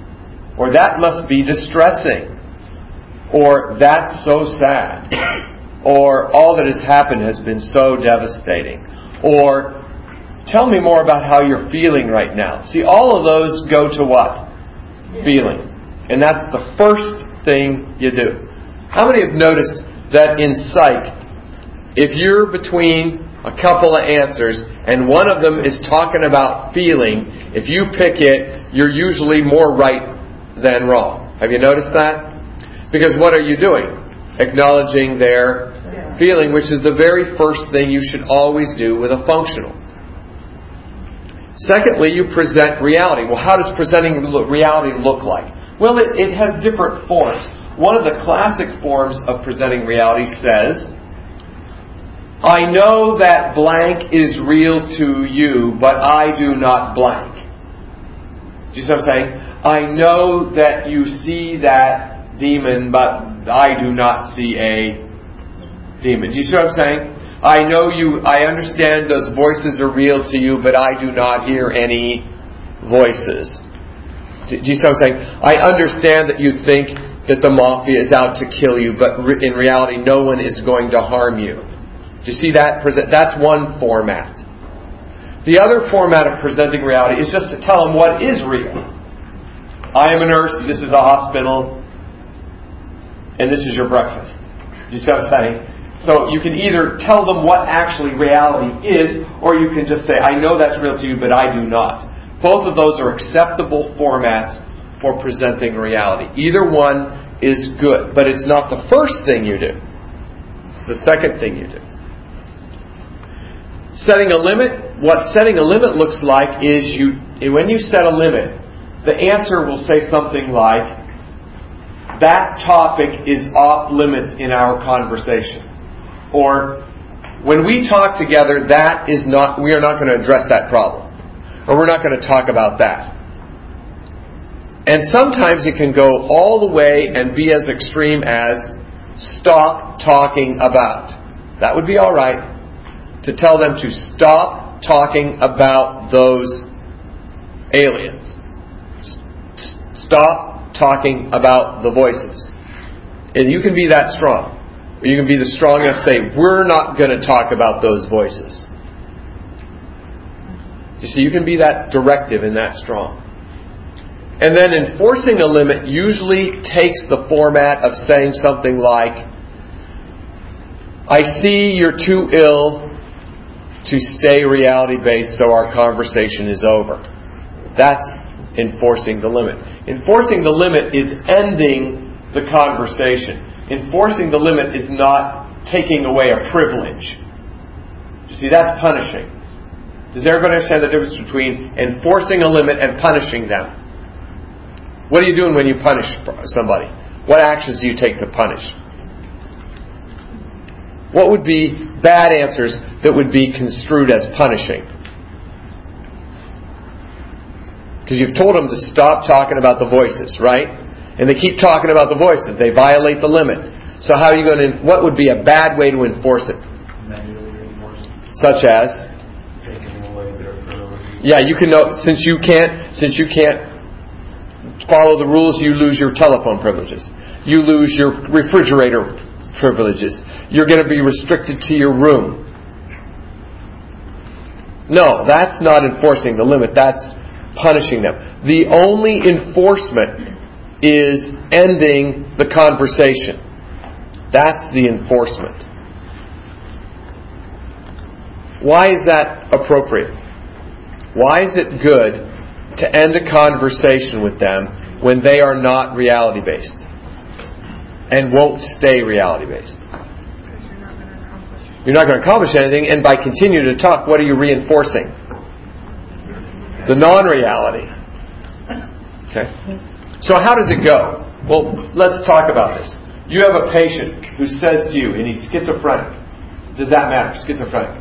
or that must be distressing, or that's so sad, or all that has happened has been so devastating, or tell me more about how you're feeling right now. See, all of those go to what? Feeling. And that's the first thing you do. How many have noticed that in psych, if you're between a couple of answers and one of them is talking about feeling, if you pick it, you're usually more right than wrong. Have you noticed that? Because what are you doing? Acknowledging their feeling, which is the very first thing you should always do with a functional. Secondly, you present reality. Well, how does presenting reality look like? Well, it has different forms. One of the classic forms of presenting reality says, I know that blank is real to you, but I do not blank. Do you see what I'm saying? I know that you see that demon, but I do not see a demon. Do you see what I'm saying? I understand those voices are real to you, but I do not hear any voices. Do you see what I'm saying? I understand that you think that the mafia is out to kill you, but in reality no one is going to harm you. Do you see that? That's one format. The other format of presenting reality is just to tell them what is real. I am a nurse, this is a hospital, and this is your breakfast. Do you see what I'm saying? So you can either tell them what actually reality is, or you can just say, I know that's real to you, but I do not. Both of those are acceptable formats for presenting reality. Either one is good, but it's not the first thing you do. It's the second thing you do. Setting a limit. What setting a limit looks like is when you set a limit, the answer will say something like, that topic is off limits in our conversation. Or, when we talk together, we are not going to address that problem. Or we're not going to talk about that. And sometimes it can go all the way and be as extreme as stop talking about. That would be all right. To tell them to stop talking about those aliens. Stop talking about the voices. And you can be that strong. Or you can be strong enough to say, we're not going to talk about those voices. You see, you can be that directive and that strong. And then enforcing a limit usually takes the format of saying something like, I see you're too ill to stay reality-based, so our conversation is over. That's enforcing the limit. Enforcing the limit is ending the conversation. Enforcing the limit is not taking away a privilege. You see, that's punishing. Does everybody understand the difference between enforcing a limit and punishing them? What are you doing when you punish somebody? What actions do you take to punish? What would be bad answers that would be construed as punishing? Because you've told them to stop talking about the voices, right? And they keep talking about the voices. They violate the limit. So how are you going to? What would be a bad way to enforce it? Such as? Taking away their privilege. Yeah, you can know since you can't follow the rules, you lose your telephone privileges. You lose your refrigerator privileges. You're going to be restricted to your room. No, that's not enforcing the limit. That's punishing them. The only enforcement is ending the conversation. That's the enforcement. Why is that appropriate? Why is it good to end a conversation with them when they are not reality-based and won't stay reality-based? You're not going to accomplish anything, and by continuing to talk, what are you reinforcing? The non-reality. Okay. So how does it go? Well, let's talk about this. You have a patient who says to you, and he's schizophrenic. Does that matter? Schizophrenic.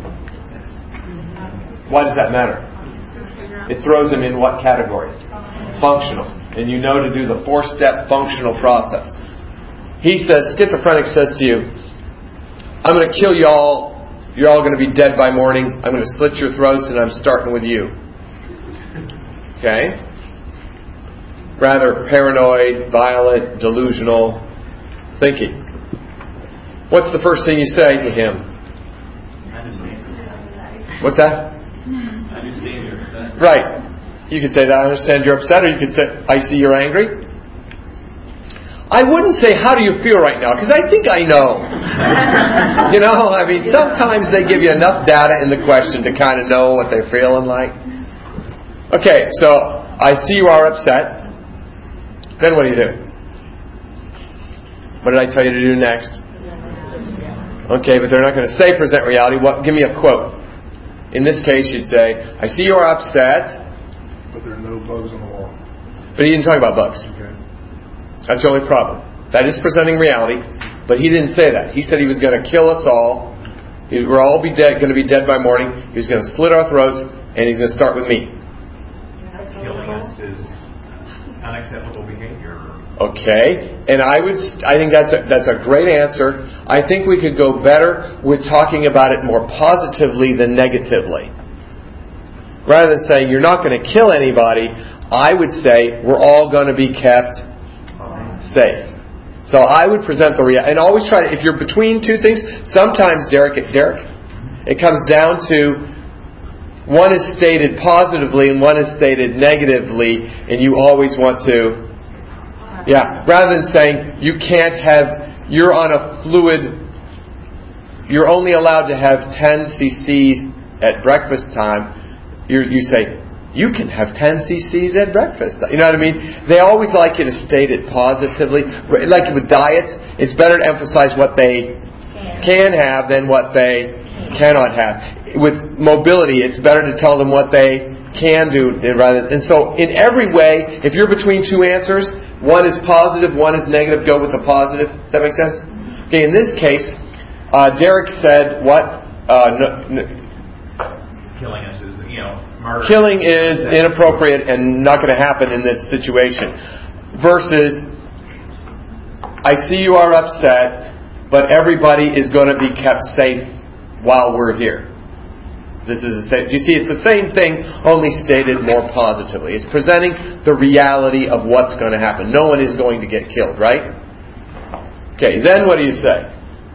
Why does that matter? It throws him in what category? Functional. And you know to do the 4-step functional process. Schizophrenic says to you, I'm going to kill you all. You're all going to be dead by morning. I'm going to slit your throats, and I'm starting with you. Okay? rather paranoid, violent, delusional thinking. What's the first thing you say to him? What's that? I understand you're upset. Right. You could say that, I understand you're upset, or you could say, I see you're angry. I wouldn't say, how do you feel right now? Because I think I know. Sometimes they give you enough data in the question to kind of know what they're feeling like. Okay, so I see you are upset. Then what do? What did I tell you to do next? Okay, but they're not going to say present reality. Give me a quote. In this case, you'd say, I see you are upset. But there are no bugs on the wall. But he didn't talk about bugs. Okay. That's the only problem. That is presenting reality, but he didn't say that. He said he was going to kill us all. We're all going to be dead by morning. He was going to slit our throats, and he's going to start with me. Killing us is unacceptable behavior. Okay, and I think that's a great answer. I think we could go better with talking about it more positively than negatively. Rather than saying you're not going to kill anybody, I would say we're all going to be kept safe. So I would present the reality, and always try to, if you're between two things, sometimes, Derek, it comes down to one is stated positively and one is stated negatively, and you always want to, rather than saying you're on a fluid, you're only allowed to have 10 cc's at breakfast time, you say, you can have 10 cc's at breakfast. You know what I mean? They always like you to state it positively. Like with diets, it's better to emphasize what they can have than what they cannot have. With mobility, it's better to tell them what they can do. And so in every way, if you're between two answers, one is positive, one is negative, go with the positive. Does that make sense? Okay, in this case, Derek said what? Killing us is, murder. Killing is inappropriate and not going to happen in this situation. Versus, I see you are upset, but everybody is going to be kept safe while we're here. This is the same. Do you see? It's the same thing, only stated more positively. It's presenting the reality of what's going to happen. No one is going to get killed, right? Okay, then what do you say?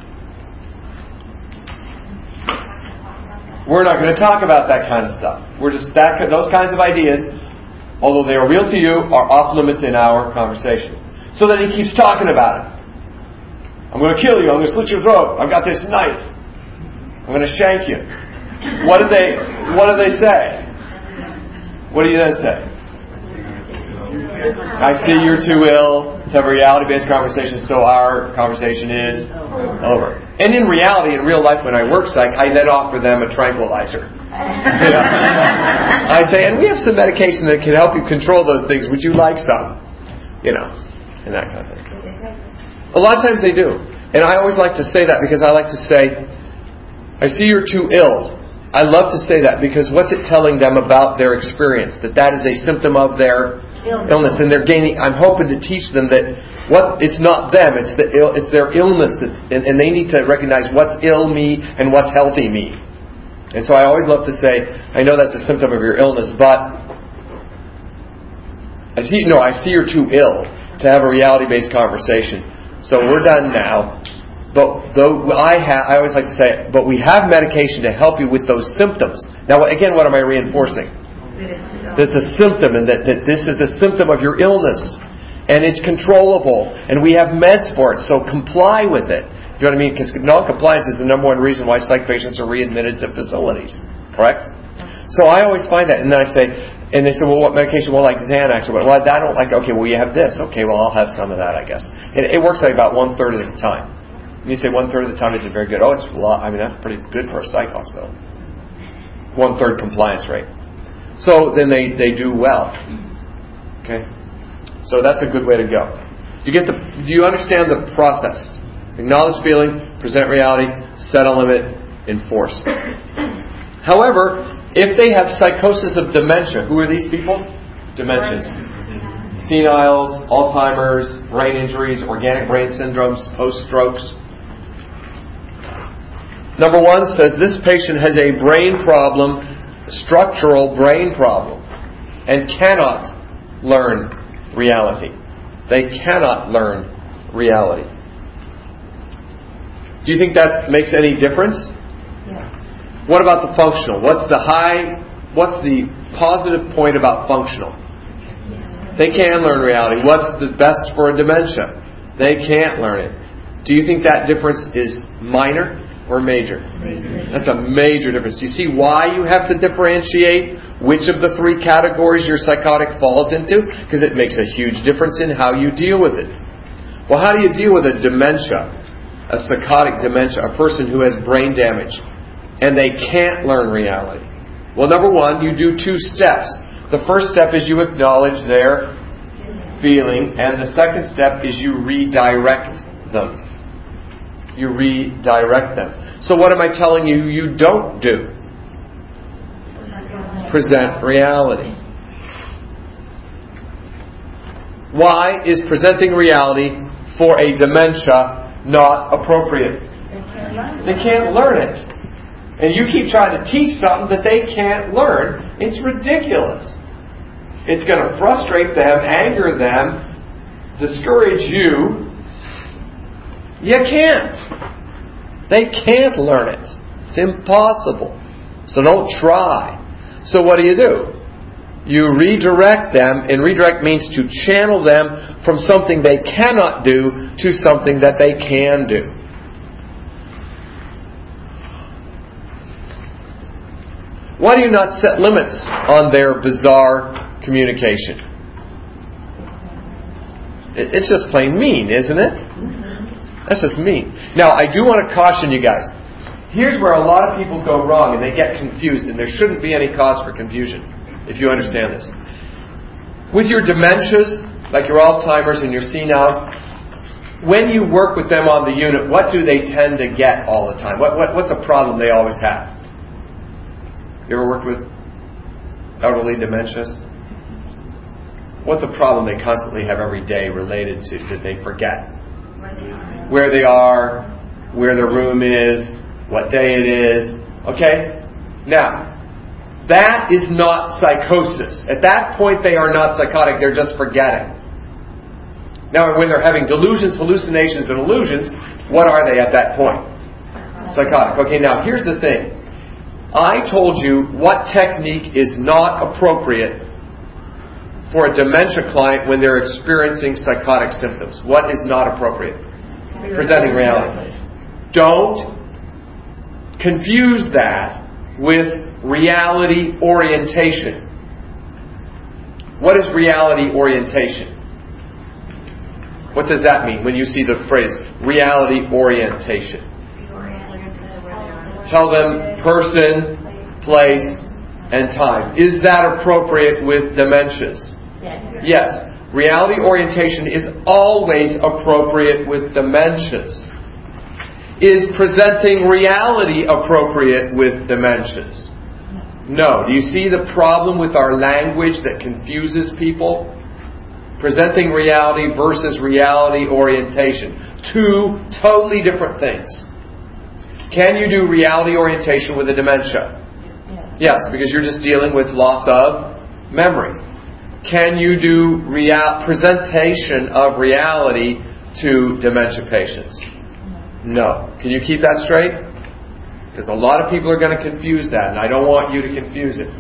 We're not going to talk about that kind of stuff. We're just those kinds of ideas, although they are real to you, are off limits in our conversation. So then he keeps talking about it. I'm going to kill you. I'm going to slit your throat. I've got this knife. I'm going to shank you. What do they say? What do you then say? I see you're too ill to have a reality-based conversation, so our conversation is over. And in reality, in real life, when I work psych, I then offer them a tranquilizer. I say, and we have some medication that can help you control those things. Would you like some? And that kind of thing. A lot of times they do. And I always like to say that because I like to say, I see you're too ill. I love to say that because what's it telling them about their experience? That is a symptom of their illness, and they're gaining. I'm hoping to teach them that it's not them, it's their illness and they need to recognize what's ill me and what's healthy me. And so I always love to say, I know that's a symptom of your illness, but I see you're too ill to have a reality-based conversation. So we're done now. But I always like to say, but we have medication to help you with those symptoms. Now, again, what am I reinforcing? That's a symptom, and that this is a symptom of your illness, and it's controllable, and we have meds for it, so comply with it. You know what I mean? Because non-compliance is the number one reason why psych patients are readmitted to facilities. Correct? So I always find that, and then I say, and they say, well, what medication? Well, like Xanax, or what? Well, I don't like. Okay, well, you have this. Okay, well, I'll have some of that, I guess. And it works like about 1/3 of the time. And you say 1/3 of the time, is it very good? Oh, it's a lot. I mean, that's pretty good for a psych hospital. 1/3 compliance rate. So then they do well. Okay? So that's a good way to go. Do you understand the process? Acknowledge feeling, present reality, set a limit, enforce. However, if they have psychosis of dementia, who are these people? Dementias. Seniles, Alzheimer's, brain injuries, organic brain syndromes, post-strokes. Number 1 says this patient has a brain problem, structural brain problem, and cannot learn reality. They cannot learn reality. Do you think that makes any difference? Yeah. What about the functional? What's the positive point about functional? They can learn reality. What's the best for a dementia? They can't learn it. Do you think that difference is minor or major? That's a major difference. Do you see why you have to differentiate which of the three categories your psychotic falls into? Because it makes a huge difference in how you deal with it. Well, how do you deal with a dementia, a psychotic dementia, a person who has brain damage, and they can't learn reality? Well, number one, you do two steps. The first step is you acknowledge their feeling, and the second step is you redirect them. You redirect them. So what am I telling you you don't do? Present reality. Why is presenting reality for a dementia not appropriate? They can't learn it. And you keep trying to teach something that they can't learn. It's ridiculous. It's going to frustrate them, anger them, discourage you. You can't. They can't learn it. It's impossible. So don't try. So what do? You redirect them, and redirect means to channel them from something they cannot do to something that they can do. Why do you not set limits on their bizarre communication? It's just plain mean, isn't it? That's just mean. Now, I do want to caution you guys. Here's where a lot of people go wrong and they get confused, and there shouldn't be any cause for confusion, if you understand this. With your dementias, like your Alzheimer's and your seniles, when you work with them on the unit, what do they tend to get all the time? What's a problem they always have? You ever worked with elderly dementias? What's a problem they constantly have every day related to that they forget? Where they are, where their room is, what day it is. Okay? Now, that is not psychosis. At that point, they are not psychotic. They're just forgetting. Now, when they're having delusions, hallucinations, and illusions, what are they at that point? Psychotic. Okay, now, here's the thing. I told you what technique is not appropriate for a dementia client when they're experiencing psychotic symptoms. What is not appropriate? Presenting reality. Don't confuse that with reality orientation. What is reality orientation? What does that mean when you see the phrase reality orientation? Tell them person, place, and time. Is that appropriate with dementias? Yes. Reality orientation is always appropriate with dementias. Is presenting reality appropriate with dementias? No. Do you see the problem with our language that confuses people? Presenting reality versus reality orientation. Two totally different things. Can you do reality orientation with a dementia? Yes, because you're just dealing with loss of memory. Can you do presentation of reality to dementia patients? No. Can you keep that straight? Because a lot of people are going to confuse that, and I don't want you to confuse it.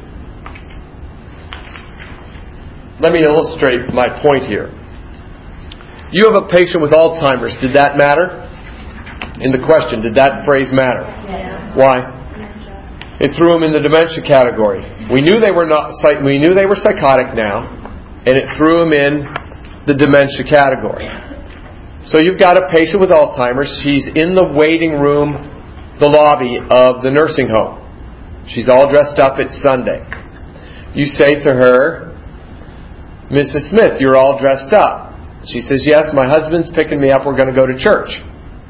Let me illustrate my point here. You have a patient with Alzheimer's. Did that matter? In the question, did that phrase matter? Yeah. Why? It threw them in the dementia category. We knew they were psychotic now, and it threw them in the dementia category. So you've got a patient with Alzheimer's. She's in the waiting room, the lobby of the nursing home. She's all dressed up. It's Sunday. You say to her, "Mrs. Smith, you're all dressed up." She says, "Yes, my husband's picking me up. We're going to go to church."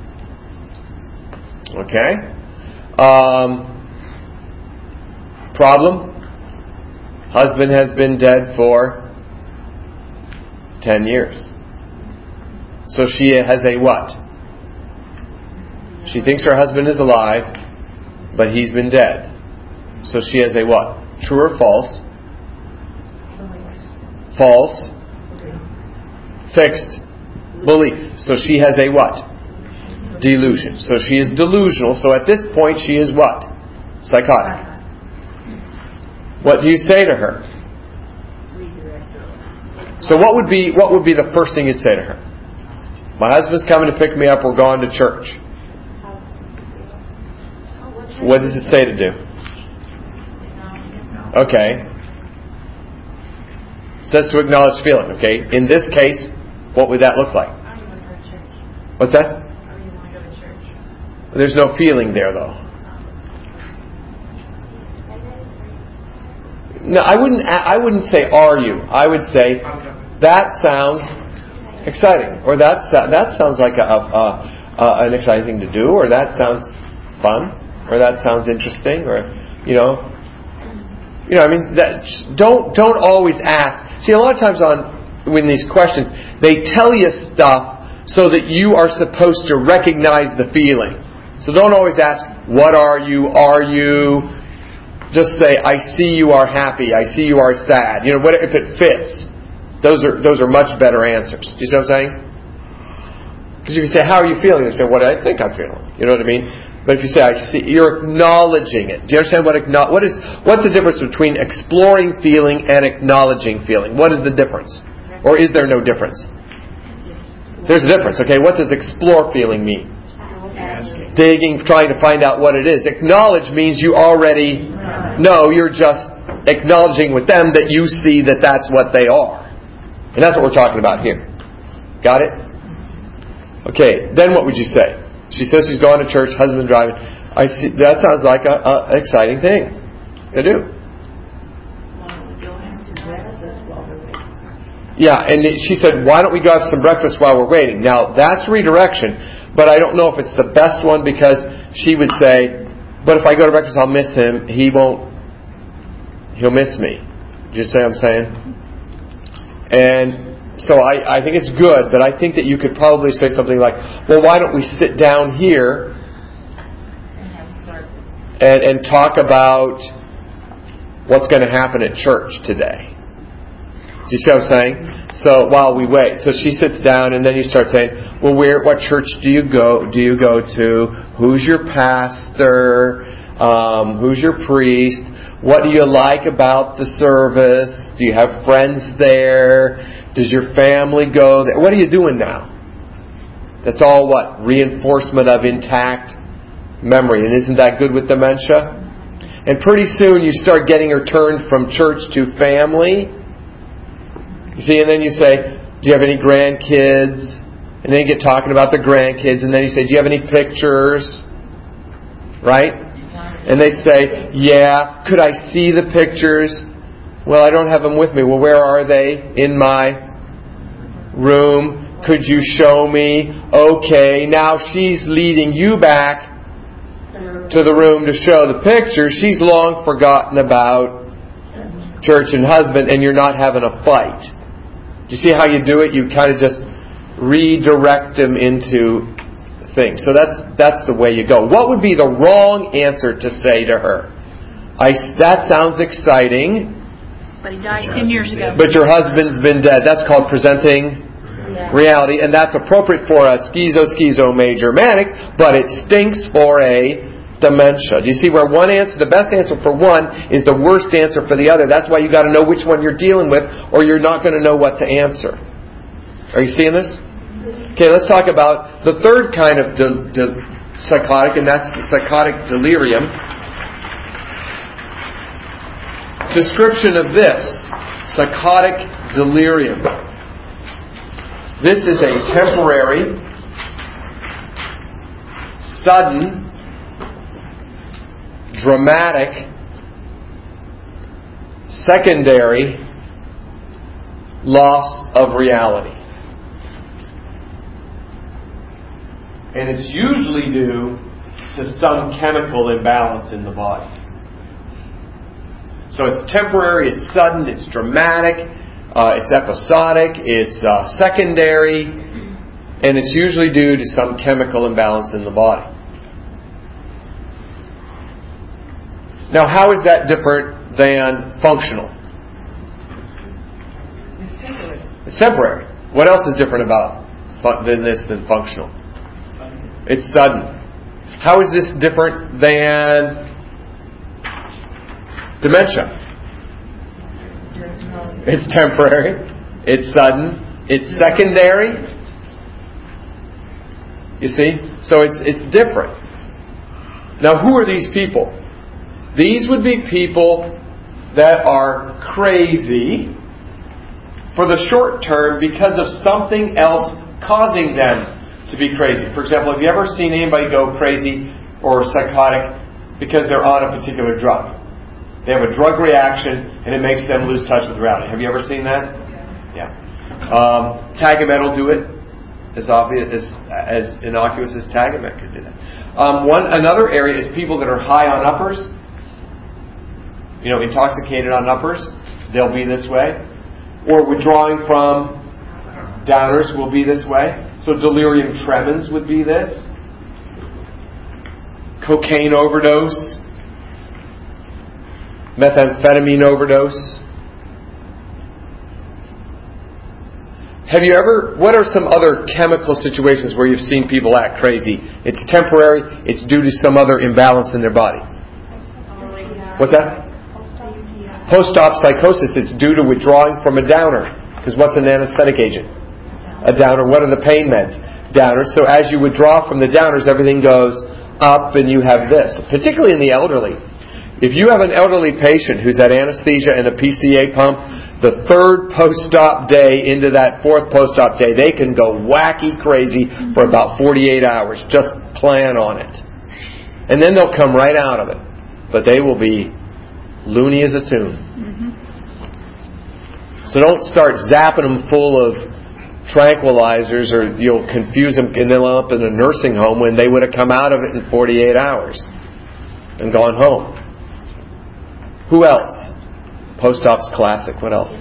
Okay? Problem? Husband has been dead for 10 years. So she has a what? She thinks her husband is alive, but he's been dead. So she has a what? True or false? False fixed belief. So she has a what? Delusion. So she is delusional. So at this point she is what? Psychotic. What do you say to her? So what would be the first thing you'd say to her? My husband's coming to pick me up. We're going to church. What does it say to do? Okay. It says to acknowledge feeling. Okay. In this case, what would that look like? What's that? There's no feeling there, though. No, I wouldn't say "are you." I would say that sounds exciting, or that sounds like an exciting thing to do, or that sounds fun, or that sounds interesting, or I mean, don't always ask. See, a lot of times when these questions, they tell you stuff so that you are supposed to recognize the feeling. So don't always ask, "What are you? Are you?" Just say, "I see you are happy. I see you are sad." What if it fits? Those are much better answers. Do you see what I'm saying? Because if you say, "How are you feeling?" They say, "What do I think I'm feeling?" You know what I mean? But if you say, "I see," you're acknowledging it. Do you understand what's the difference between exploring feeling and acknowledging feeling? What is the difference? Or is there no difference? There's a difference. Okay, what does explore feeling mean? Digging, trying to find out what it is. Acknowledge means you already know. You're just acknowledging with them that you see that that's what they are. And that's what we're talking about here. Got it? Okay, then what would you say? She says she's going to church, husband driving. I see. That sounds like an exciting thing to do. Yeah, and she said, "Why don't we go have some breakfast while we're waiting?" Now, that's redirection, but I don't know if it's the best one, because she would say, "But if I go to breakfast, I'll miss him. He'll miss me." Do you see what I'm saying? And so I think it's good, but I think that you could probably say something like, "Well, why don't we sit down here and talk about what's going to happen at church today?" Do you see what I'm saying? So while we wait, so she sits down, and then you start saying, "Well, what church do you go to? Who's your pastor? Who's your priest? What do you like about the service? Do you have friends there? Does your family go there? What are you doing now?" That's all what? Reinforcement of intact memory. And isn't that good with dementia? And pretty soon you start getting her turned from church to family. You see, and then you say, "Do you have any grandkids?" And then you get talking about the grandkids. And then you say, "Do you have any pictures?" Right? And they say, "Yeah, could I see the pictures?" "Well, I don't have them with me." "Well, where are they?" "In my room." "Could you show me?" Okay, now she's leading you back to the room to show the pictures. She's long forgotten about church and husband, and you're not having a fight. Do you see how you do it? You kind of just redirect them into things. So that's the way you go. What would be the wrong answer to say to her? That sounds exciting. But he died 10 years ago. But your husband's been dead. That's called presenting reality. And that's appropriate for a schizo major manic, but it stinks for a dementia. Do you see where the best answer for one is the worst answer for the other? That's why you got to know which one you're dealing with, or you're not going to know what to answer. Are you seeing this? Okay, let's talk about the third kind of psychotic, and that's the psychotic delirium. Description of this psychotic delirium. This is a temporary, sudden, dramatic, secondary loss of reality. And it's usually due to some chemical imbalance in the body. So it's temporary, it's sudden, it's dramatic, it's episodic, it's secondary, and it's usually due to some chemical imbalance in the body. Now, how is that different than functional? It's temporary. What else is different about than functional? It's sudden. How is this different than dementia? It's temporary. It's sudden. It's secondary. You see? So it's different. Now, who are these people? These would be people that are crazy for the short term because of something else causing them to be crazy. For example, have you ever seen anybody go crazy or psychotic because they're on a particular drug? They have a drug reaction and it makes them lose touch with reality. Have you ever seen that? Yeah. Tagamet will do it. As obvious as innocuous as Tagamet could do that. Another area is people that are high on uppers. Intoxicated on uppers. They'll be this way. Or withdrawing from downers will be this way. So delirium tremens would be this. Cocaine overdose. Methamphetamine overdose. What are some other chemical situations where you've seen people act crazy? It's temporary, it's due to some other imbalance in their body. What's that? Post-op psychosis, it's due to withdrawing from a downer. Because what's an anesthetic agent? A downer. What are the pain meds? Downers. So as you withdraw from the downers, everything goes up and you have this. Particularly in the elderly. If you have an elderly patient who's had anesthesia and a PCA pump, the third post-op day into that fourth post-op day, they can go wacky crazy for about 48 hours. Just plan on it. And then they'll come right out of it. But they will be loony as a tune. So don't start zapping them full of tranquilizers or you'll confuse them and they'll end up in a nursing home when they would have come out of it in 48 hours and gone home. Who else? Post-op's classic. What else?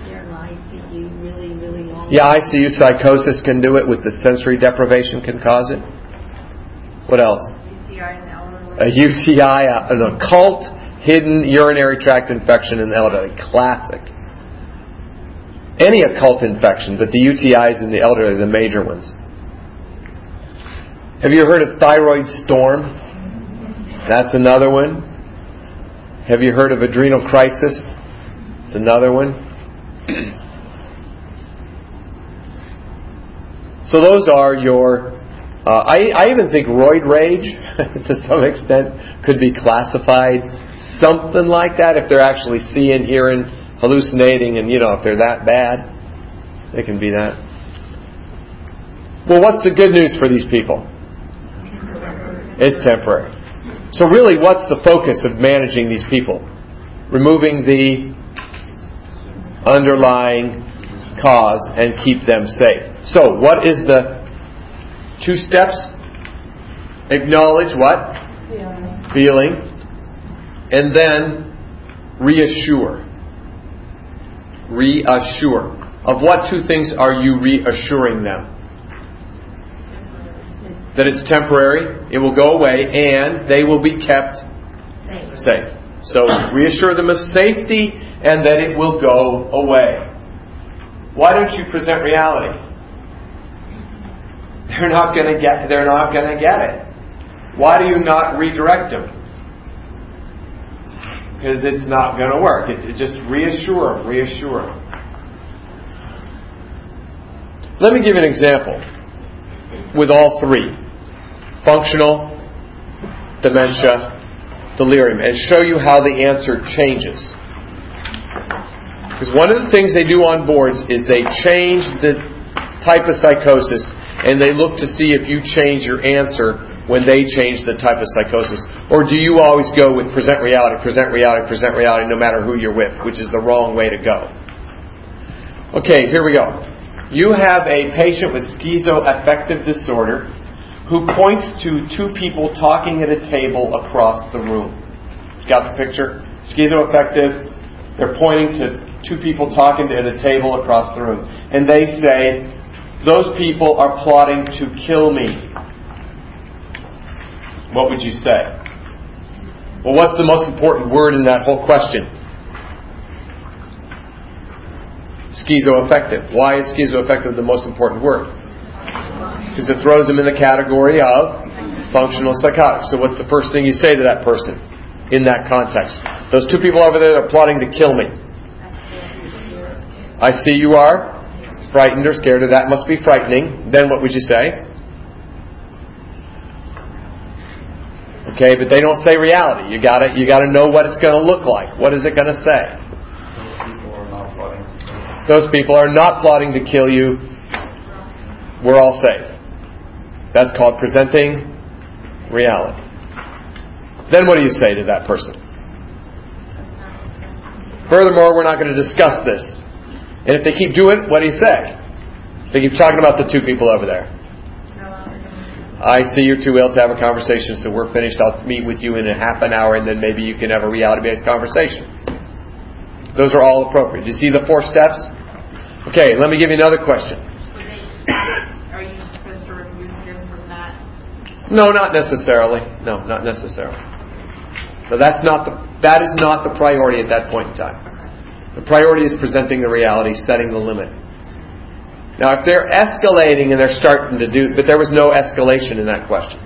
Yeah, ICU psychosis can do it with the sensory deprivation can cause it. What else? A UTI, an occult hidden urinary tract infection in the elderly. Classic. Any occult infection, but the UTIs in the elderly are the major ones. Have you heard of thyroid storm? That's another one. Have you heard of adrenal crisis? It's another one. So those are your... I even think roid rage, to some extent, could be classified something like that if they're actually seeing, hearing, hallucinating, and if they're that bad, they can be that. Well, what's the good news for these people? It's temporary. So really, what's the focus of managing these people? Removing the underlying cause and keep them safe. So, what is the 2 steps? Acknowledge what? Feeling. And then reassure. Reassure. Of what 2 things are you reassuring them? That it's temporary, it will go away, and they will be kept safe. So reassure them of safety and that it will go away. Why don't you present reality? They're not going to get it. Why do you not redirect them? Because it's not going to work. Just reassure them. Let me give you an example with all 3. Functional, dementia, delirium, and show you how the answer changes. Because one of the things they do on boards is they change the type of psychosis and they look to see if you change your answer when they change the type of psychosis. Or do you always go with present reality, no matter who you're with, which is the wrong way to go. Okay, here we go. You have a patient with schizoaffective disorder who points to 2 people talking at a table across the room. Got the picture? Schizoaffective. They're pointing to 2 people talking at a table across the room. And they say, those people are plotting to kill me. What would you say? Well, what's the most important word in that whole question? schizoaffective. Why is schizoaffective the most important word? Because it throws them in the category of functional psychotic. So what's the first thing you say to that person in that context? Those two people over there are plotting to kill me. I see you are frightened or scared, or that must be frightening. Then what would you say? Okay, but they don't say reality. You gotta know what it's going to look like. What is it going to say? Those people are not plotting to kill you. We're all safe. That's called presenting reality. Then what do you say to that person? Furthermore, we're not going to discuss this. And if they keep doing it, what do you say? They keep talking about the two people over there. I see you're too ill to have a conversation, so we're finished. I'll meet with you in a half an hour, and then maybe you can have a reality-based conversation. Those are all appropriate. Do you see the 4 steps? Okay, let me give you another question. Are you supposed to remove them from that? No, not necessarily. No, not necessarily. So that is not the priority at that point in time. The priority is presenting the reality, setting the limit. Now, if they're escalating and they're starting to do, but there was no escalation in that question.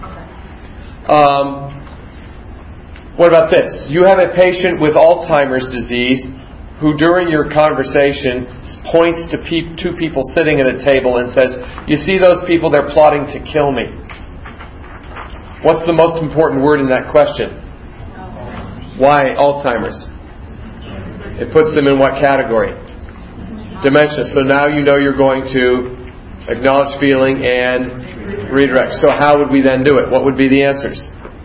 What about this? You have a patient with Alzheimer's disease who, during your conversation, points to two people sitting at a table and says, "You see those people? They're plotting to kill me." What's the most important word in that question? Why Alzheimer's? It puts them in what category? Dementia. So now you know you're going to acknowledge feeling and redirect. So how would we then do it? What would be the answers?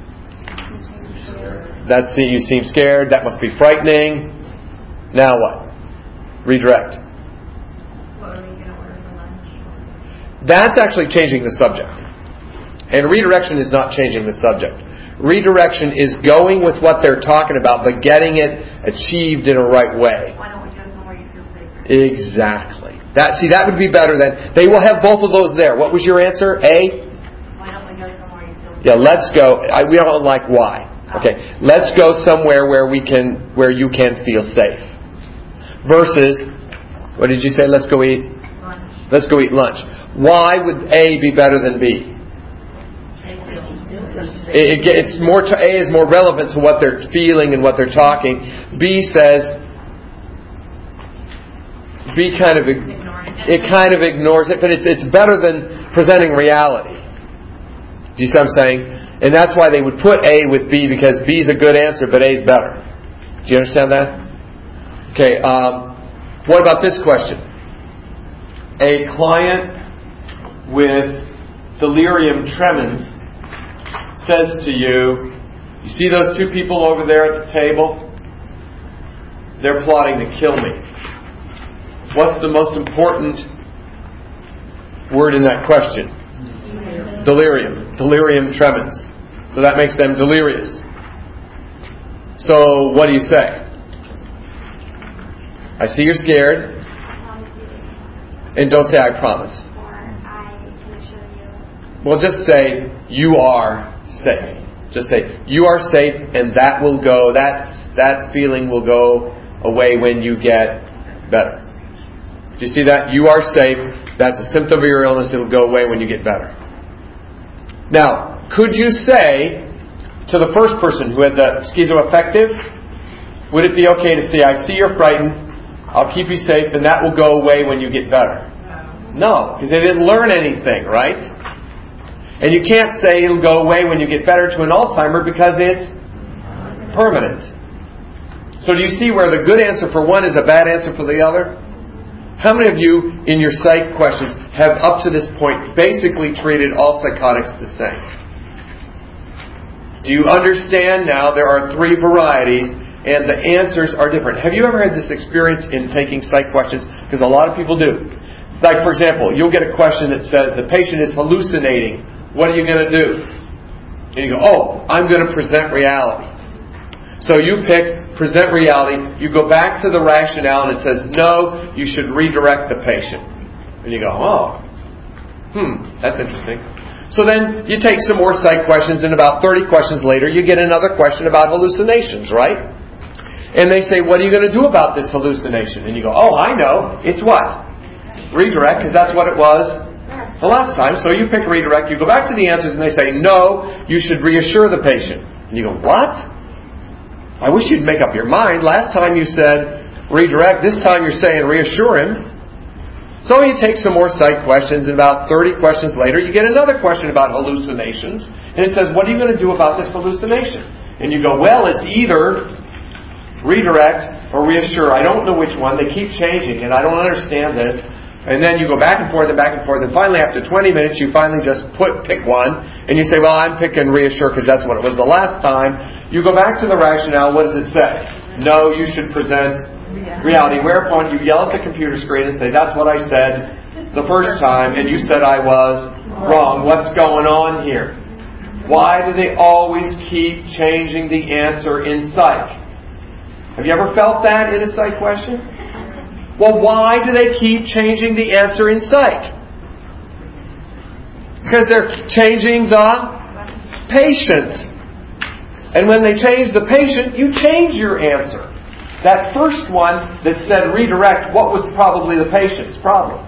You seem scared. That must be frightening. Now what? Redirect. What are we going to order for lunch? That's actually changing the subject. And redirection is not changing the subject. Redirection is going with what they're talking about, but getting it achieved in a right way. Why don't we go somewhere you feel safer? Exactly. That would be better than... They will have both of those there. What was your answer? A? Why don't we go somewhere you feel safer? Yeah, let's go. We don't like why. Okay, let's go somewhere where you can feel safe. Versus, what did you say? Let's go eat? Lunch. Let's go eat lunch. Why would A be better than B? It's more. A is more relevant to what they're feeling and what they're talking. B says, B kind of ignores it, but it's better than presenting reality. Do you see what I'm saying? And that's why they would put A with B, because B is a good answer, but A is better. Do you understand that? Okay. What about this question? A client with delirium tremens says to you, "You see those two people over there at the table? They're plotting to kill me." What's the most important word in that question? Delirium. Delirium tremens. So that makes them delirious. So what do you say? I see you're scared. And don't say, "I promise." Well, just say, "You are safe." Just say, "You are safe," and that will go. That feeling will go away when you get better. Do you see that? You are safe. That's a symptom of your illness. It'll go away when you get better. Now, could you say to the first person who had the schizoaffective, would it be okay to say, "I see you're frightened. I'll keep you safe, and that will go away when you get better"? No, because they didn't learn anything, right? And you can't say it'll go away when you get better to an Alzheimer because it's permanent. So do you see where the good answer for one is a bad answer for the other? How many of you in your psych questions have up to this point basically treated all psychotics the same? Do you understand now there are 3 varieties and the answers are different? Have you ever had this experience in taking psych questions? Because a lot of people do. Like, for example, you'll get a question that says the patient is hallucinating. What are you going to do? And you go, "Oh, I'm going to present reality." So you pick present reality. You go back to the rationale and it says, "No, you should redirect the patient." And you go, "Oh, that's interesting." So then you take some more psych questions, and about 30 questions later you get another question about hallucinations, right? And they say, what are you going to do about this hallucination? And you go, oh, I know. It's what? Redirect, because that's what it was the last time. So you pick redirect. You go back to the answers and they say, no, you should reassure the patient. And you go, what? I wish you'd make up your mind. Last time you said redirect. This time you're saying reassure him. So you take some more psych questions, and about 30 questions later, you get another question about hallucinations. And it says, what are you going to do about this hallucination? And you go, well, it's either redirect or reassure. I don't know which one. They keep changing, and I don't understand this. And then you go back and forth, and finally after 20 minutes, you finally just pick one, and you say, well, I'm picking reassure because that's what it was the last time. You go back to the rationale. What does it say? No, you should present reality. Whereupon you yell at the computer screen and say, that's what I said the first time, and you said I was wrong. What's going on here? Why do they always keep changing the answer in psych? Have you ever felt that in a psych question? Well, why do they keep changing the answer in psych? Because they're changing the patient. And when they change the patient, you change your answer. That first one that said redirect, what was probably the patient's problem?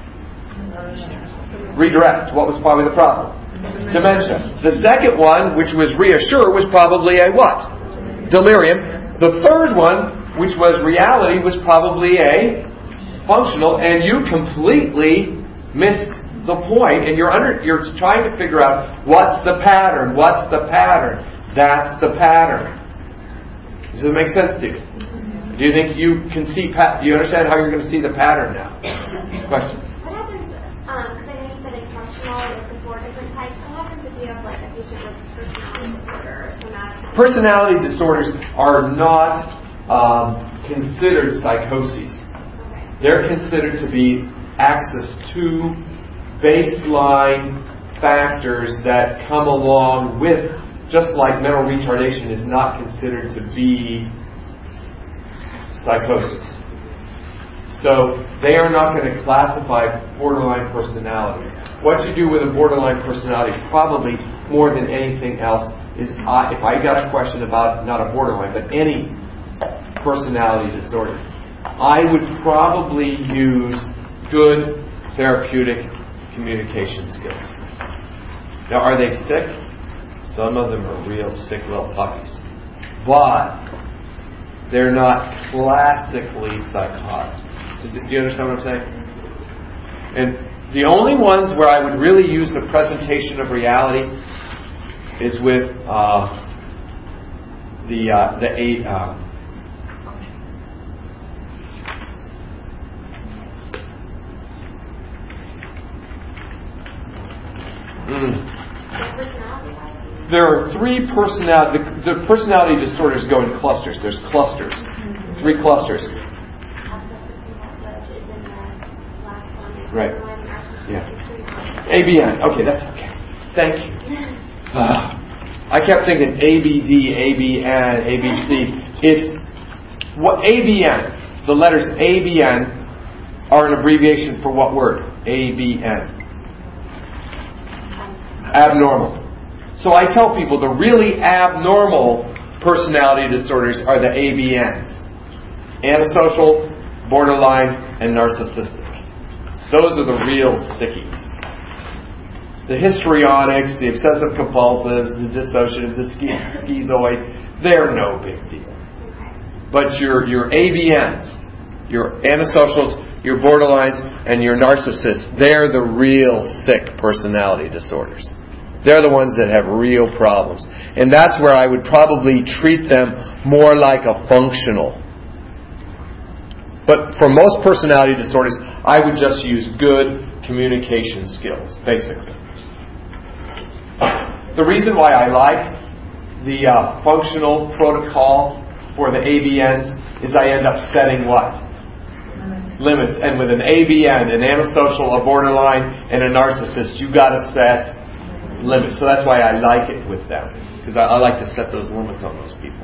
Redirect, what was probably the problem? Dementia. The second one, which was reassure, was probably a what? Delirium. The third one, which was reality, was probably a functional, and you completely missed the point, and you're trying to figure out what's the pattern. What's the pattern? That's the pattern. Does it make sense to you? Do you think you can see? Do you understand how you're going to see the pattern now? Question. What happens? Because I know you said it's functional with the 4 different types. What happens if you have like a patient with personality disorder or somatic? Personality disorders are not considered psychoses. Okay. They're considered to be access to baseline factors that come along with, just like mental retardation is not considered to be psychosis. So they are not going to classify borderline personalities. What you do with a borderline personality, probably more than anything else, is if I got a question about not a borderline, but any personality disorder, I would probably use good therapeutic communication skills. Now, are they sick? Some of them are real sick little puppies. But they're not classically psychotic. Do you understand what I'm saying? And the only ones where I would really use the presentation of reality is with There are 3 personality. The personality disorders go in clusters. There's clusters. 3 clusters. Right. Yeah. ABN. Okay, that's okay. Thank you. I kept thinking ABD, ABN, ABC. It's what ABN. The letters ABN are an abbreviation for what word? ABN. Abnormal. So I tell people the really abnormal personality disorders are the ABNs. Antisocial, borderline, and narcissistic. Those are the real sickies. The histrionics, the obsessive compulsives, the dissociative, the schizoid, they're no big deal. But your ABNs, your antisocials, your borderlines, and your narcissists, they're the real sick personality disorders. They're the ones that have real problems. And that's where I would probably treat them more like a functional. But for most personality disorders, I would just use good communication skills, basically. The reason why I like the functional protocol for the ABNs is I end up setting what? Limits. And with an ABN, an antisocial, a borderline, and a narcissist, you got to set limits. So that's why I like it with them, because I like to set those limits on those people.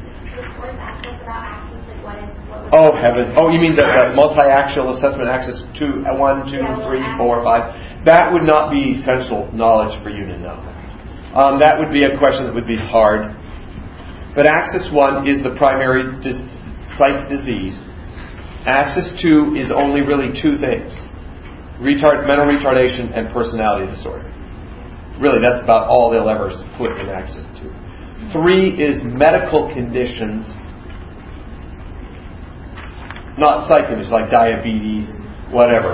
Oh heaven! Oh, you mean the multi-axial assessment axis 1, 2, 3, 4, 5? That would not be essential knowledge for you to know. That would be a question that would be hard But axis 1 is the primary psych disease. Axis 2 is only really two things: mental retardation and personality disorder. Really, that's about all they'll ever put in axis 2. 3 is medical conditions, not psych conditions like diabetes, whatever.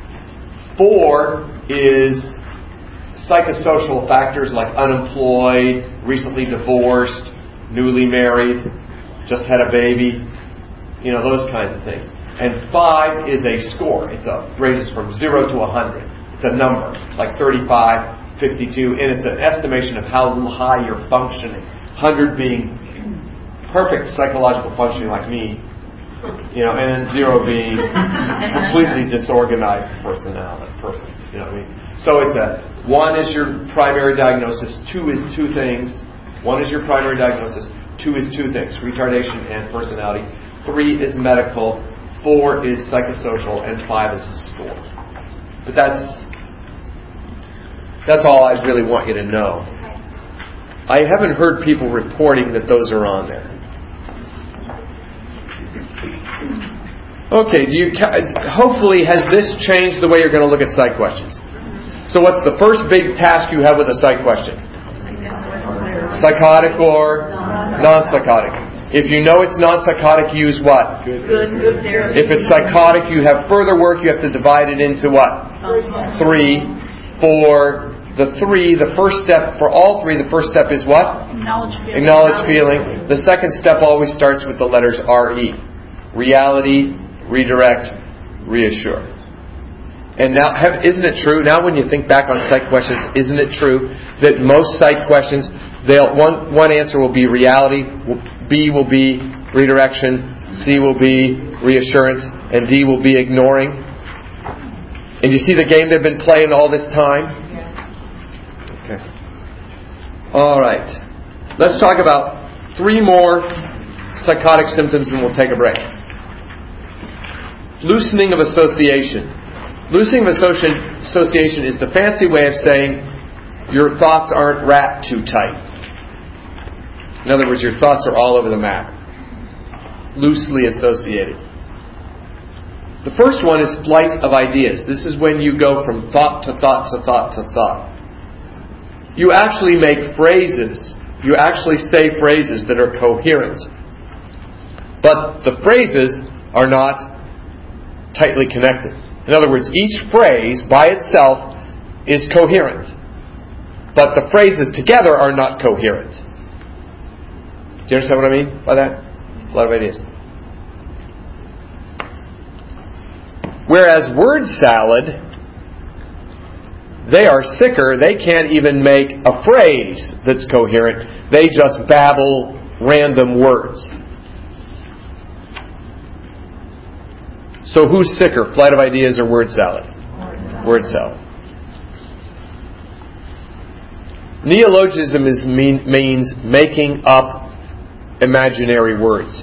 4 is psychosocial factors like unemployed, recently divorced, newly married, just had a baby, those kinds of things. And 5 is a score. It ranges from 0 to 100. It's a number, like 35, 52, and it's an estimation of how high you're functioning. 100 being perfect psychological functioning like me, and then 0 being completely disorganized person. So it's 1 is your primary diagnosis, 2 is two things. 1 is your primary diagnosis, 2 is two things: retardation and personality. 3 is medical, 4 is psychosocial, and 5 is a score. But that's all I really want you to know. I haven't heard people reporting that those are on there. Okay, hopefully has this changed the way you're going to look at psych questions? So what's the first big task you have with a psych question? Psychotic or non-psychotic? If you know it's non-psychotic, use what? Good therapy. If it's psychotic, you have further work. You have to divide it into what? 3. For the first step, for all 3, the first step is what? Acknowledge feeling. The second step always starts with the letters RE. Reality, redirect, reassure. And now, isn't it true? Now when you think back on psych questions, isn't it true that most psych questions, one answer will be reality, B will be redirection, C will be reassurance, and D will be ignoring? And you see the game they've been playing all this time? Okay. All right. Let's talk about 3 more psychotic symptoms and we'll take a break. Loosening of association. Loosening of association is the fancy way of saying your thoughts aren't wrapped too tight. In other words, your thoughts are all over the map. Loosely associated. The first one is flight of ideas. This is when you go from thought to thought to thought to thought. You actually make phrases. You actually say phrases that are coherent. But the phrases are not tightly connected. In other words, each phrase by itself is coherent. But the phrases together are not coherent. Do you understand what I mean by that? A lot of ideas. Whereas word salad, they are sicker. They can't even make a phrase that's coherent. They just babble random words. So who's sicker, flight of ideas or word salad? Word salad. Neologism means making up imaginary words.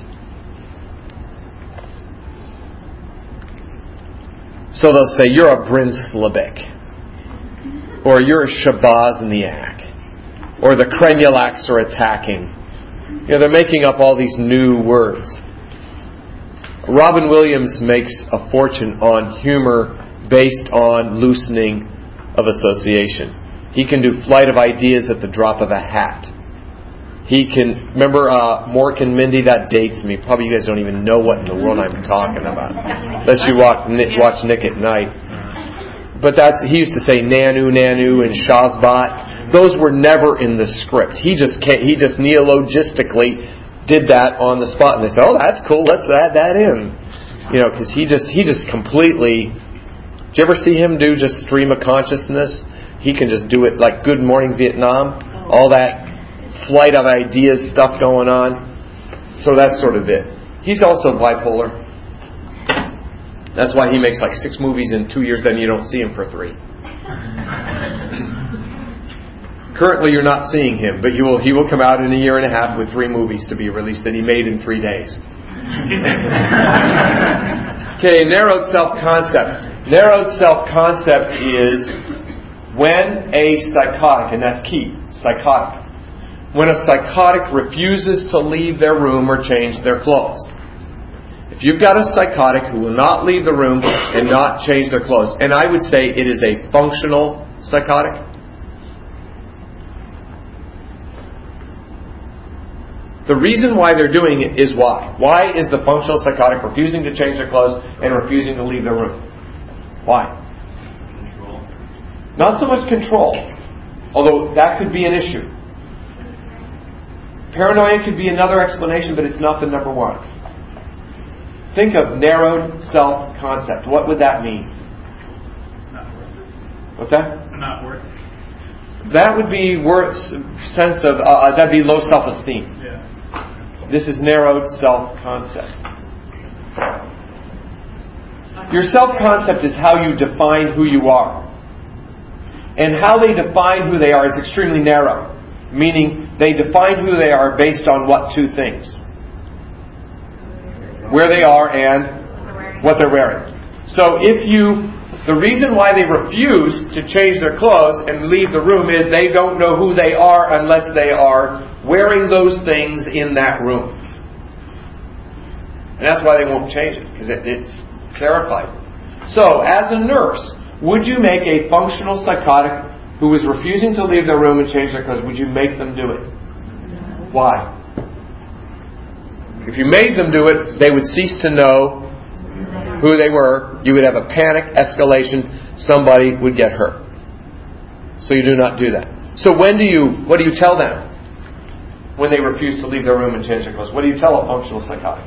So they'll say, you're a Brinslabik, or you're a Shabazniak, or the Krenulaks are attacking. They're making up all these new words. Robin Williams makes a fortune on humor based on loosening of association. He can do flight of ideas at the drop of a hat. He can, remember Mork and Mindy? That dates me. Probably you guys don't even know what in the world I'm talking about. Unless you watch Nick at Night. But he used to say Nanu, Nanu, and Shazbot. Those were never in the script. He just neologistically did that on the spot. And they said, oh, that's cool, let's add that in. Because he just completely... Did you ever see him do just stream of consciousness? He can just do it like Good Morning Vietnam. All that flight of ideas stuff going on. So that's sort of it. He's also bipolar. That's why he makes like 6 movies in 2 years, then you don't see him for 3. Currently you're not seeing him, but he will come out in a year and a half with 3 movies to be released that he made in 3 days. Okay, narrowed self-concept. Narrowed self-concept is when a psychotic, and that's key, psychotic, when a psychotic refuses to leave their room or change their clothes. If you've got a psychotic who will not leave the room and not change their clothes, and I would say it is a functional psychotic. The reason why they're doing it is why. Why is the functional psychotic refusing to change their clothes and refusing to leave their room? Why? Control. Not so much control, although that could be an issue. Paranoia could be another explanation, but it's not the number one. Think of narrowed self-concept. What would that mean? Not worth it. What's that? Not worth it. That would be sense of that'd be low self-esteem. Yeah. This is narrowed self-concept. Your self-concept is how you define who you are. And how they define who they are is extremely narrow. Meaning, they define who they are based on what two things? Where they are and what they're wearing. So the reason why they refuse to change their clothes and leave the room is they don't know who they are unless they are wearing those things in that room. And that's why they won't change it, because it clarifies it. So, as a nurse, would you make a functional psychotic who is refusing to leave their room and change their clothes, would you make them do it? Why? If you made them do it, they would cease to know who they were. You would have a panic escalation. Somebody would get hurt. So you do not do that. So what do you tell them when they refuse to leave their room and change their clothes? What do you tell a functional psychotic?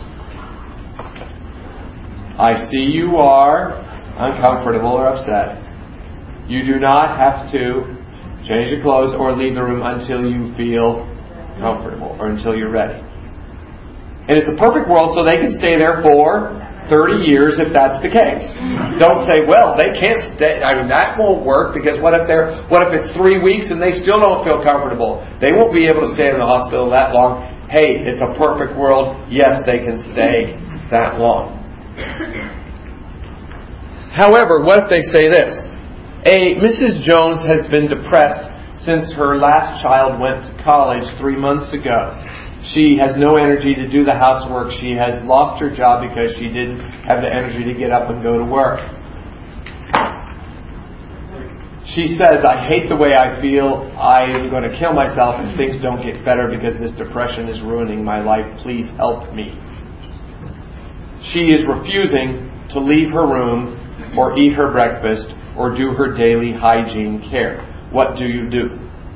I see you are uncomfortable or upset. You do not have to change your clothes or leave the room until you feel comfortable or until you're ready. And it's a perfect world so they can stay there for 30 years if that's the case. Don't say, well, they can't stay. I mean, that won't work because what if it's 3 weeks and they still don't feel comfortable? They won't be able to stay in the hospital that long. Hey, it's a perfect world. Yes, they can stay that long. However, what if they say this? Mrs. Jones has been depressed since her last child went to college 3 months ago. She has no energy to do the housework. She has lost her job because she didn't have the energy to get up and go to work. She says, I hate the way I feel. I'm going to kill myself if things don't get better because this depression is ruining my life. Please help me. She is refusing to leave her room or eat her breakfast or do her daily hygiene care. What do you do?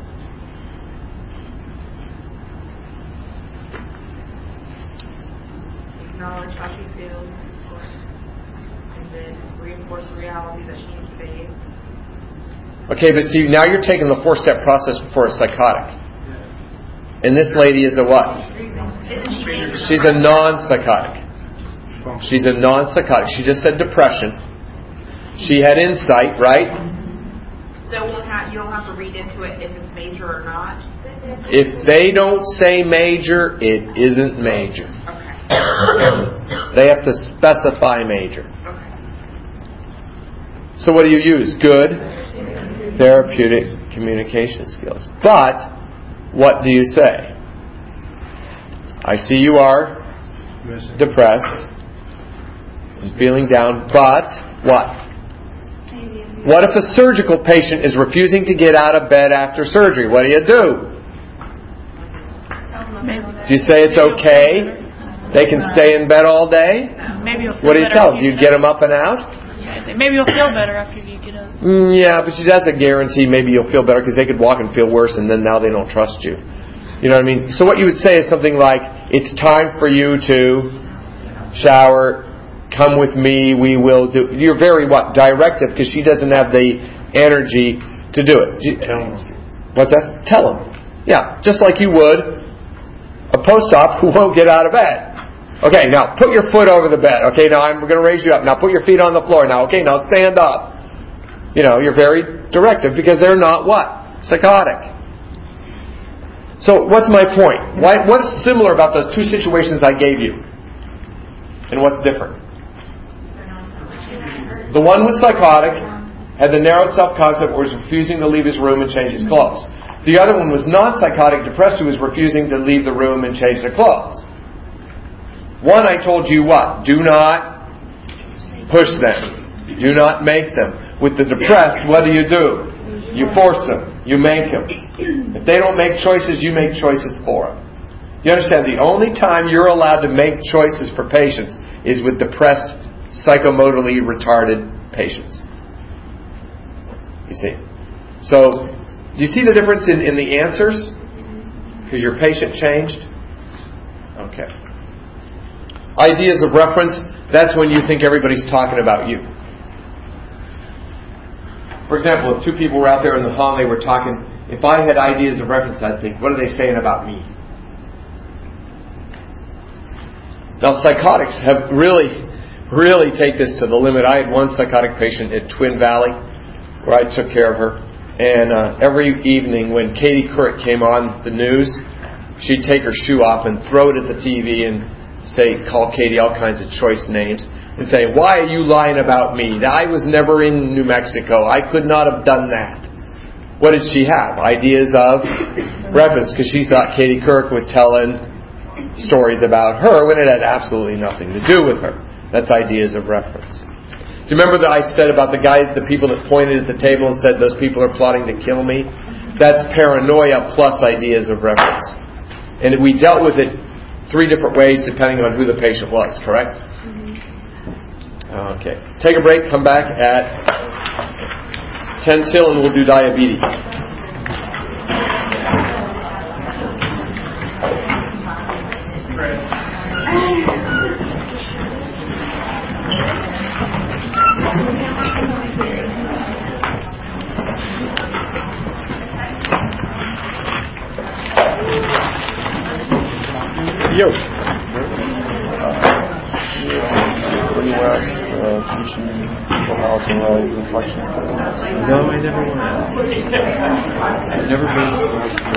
Acknowledge how she feels, and then reinforce the reality that she needs to bathe. Okay, but see, now you're taking the 4-step process for a psychotic. And this lady is a what? She's a non-psychotic. She's a non-psychotic. She just said depression. She had insight, right? So you don't have to read into it if it's major or not? If they don't say major, it isn't major. Okay. They have to specify major. Okay. So what do you use? Good therapeutic communication skills. But what do you say? I see you are depressed and feeling down, but what? What if a surgical patient is refusing to get out of bed after surgery? What do? Do you say it's okay? They can stay in bed all day? Maybe you'll feel What do you better tell them? after Do you get them up and out? Maybe you'll feel better after you get up. Yeah, but that's a guarantee. Maybe you'll feel better because they could walk and feel worse, and then now they don't trust you. You know what I mean? So what you would say is something like, it's time for you to shower. Come with me, we will do. You're very directive because she doesn't have the energy to do it. What's that? Tell them. Yeah, just like you would a post-op who won't get out of bed. Okay, now put your foot over the bed. Okay, now I'm going to raise you up. Now put your feet on the floor. Now, okay, now stand up. You know, you're very directive because they're not what? Psychotic. So what's my point? What's similar about those two situations I gave you? And what's different? The one was psychotic, had the narrowed self-concept, was refusing to leave his room and change his clothes. The other one was non-psychotic depressed who was refusing to leave the room and change their clothes. One, I told you what? Do not push them. Do not make them. With the depressed, what do? You force them. You make them. If they don't make choices, you make choices for them. You understand, the only time you're allowed to make choices for patients is with depressed, psychomotorly retarded patients. You see? So, do you see the difference in the answers? Because your patient changed? Okay. Ideas of reference, that's when you think everybody's talking about you. For example, if two people were out there in the hall and they were talking, if I had ideas of reference, I'd think, what are they saying about me? Now, psychotics have really take this to the limit. I had one psychotic patient at Twin Valley where I took care of her. And every evening when Katie Couric came on the news, she'd take her shoe off and throw it at the TV and call Katie all kinds of choice names and say, why are you lying about me? I was never in New Mexico. I could not have done that. What did she have? Ideas of reference, because she thought Katie Couric was telling stories about her when it had absolutely nothing to do with her. That's ideas of reference. Do you remember that I said about the people that pointed at the table and said those people are plotting to kill me? That's paranoia plus ideas of reference. And we dealt with it 3 different ways depending on who the patient was, correct? Okay. Take a break, come back at 10 till and we'll do diabetes. Yo. Were you asked teaching people how to write reflection statements? No, I never was. I've never been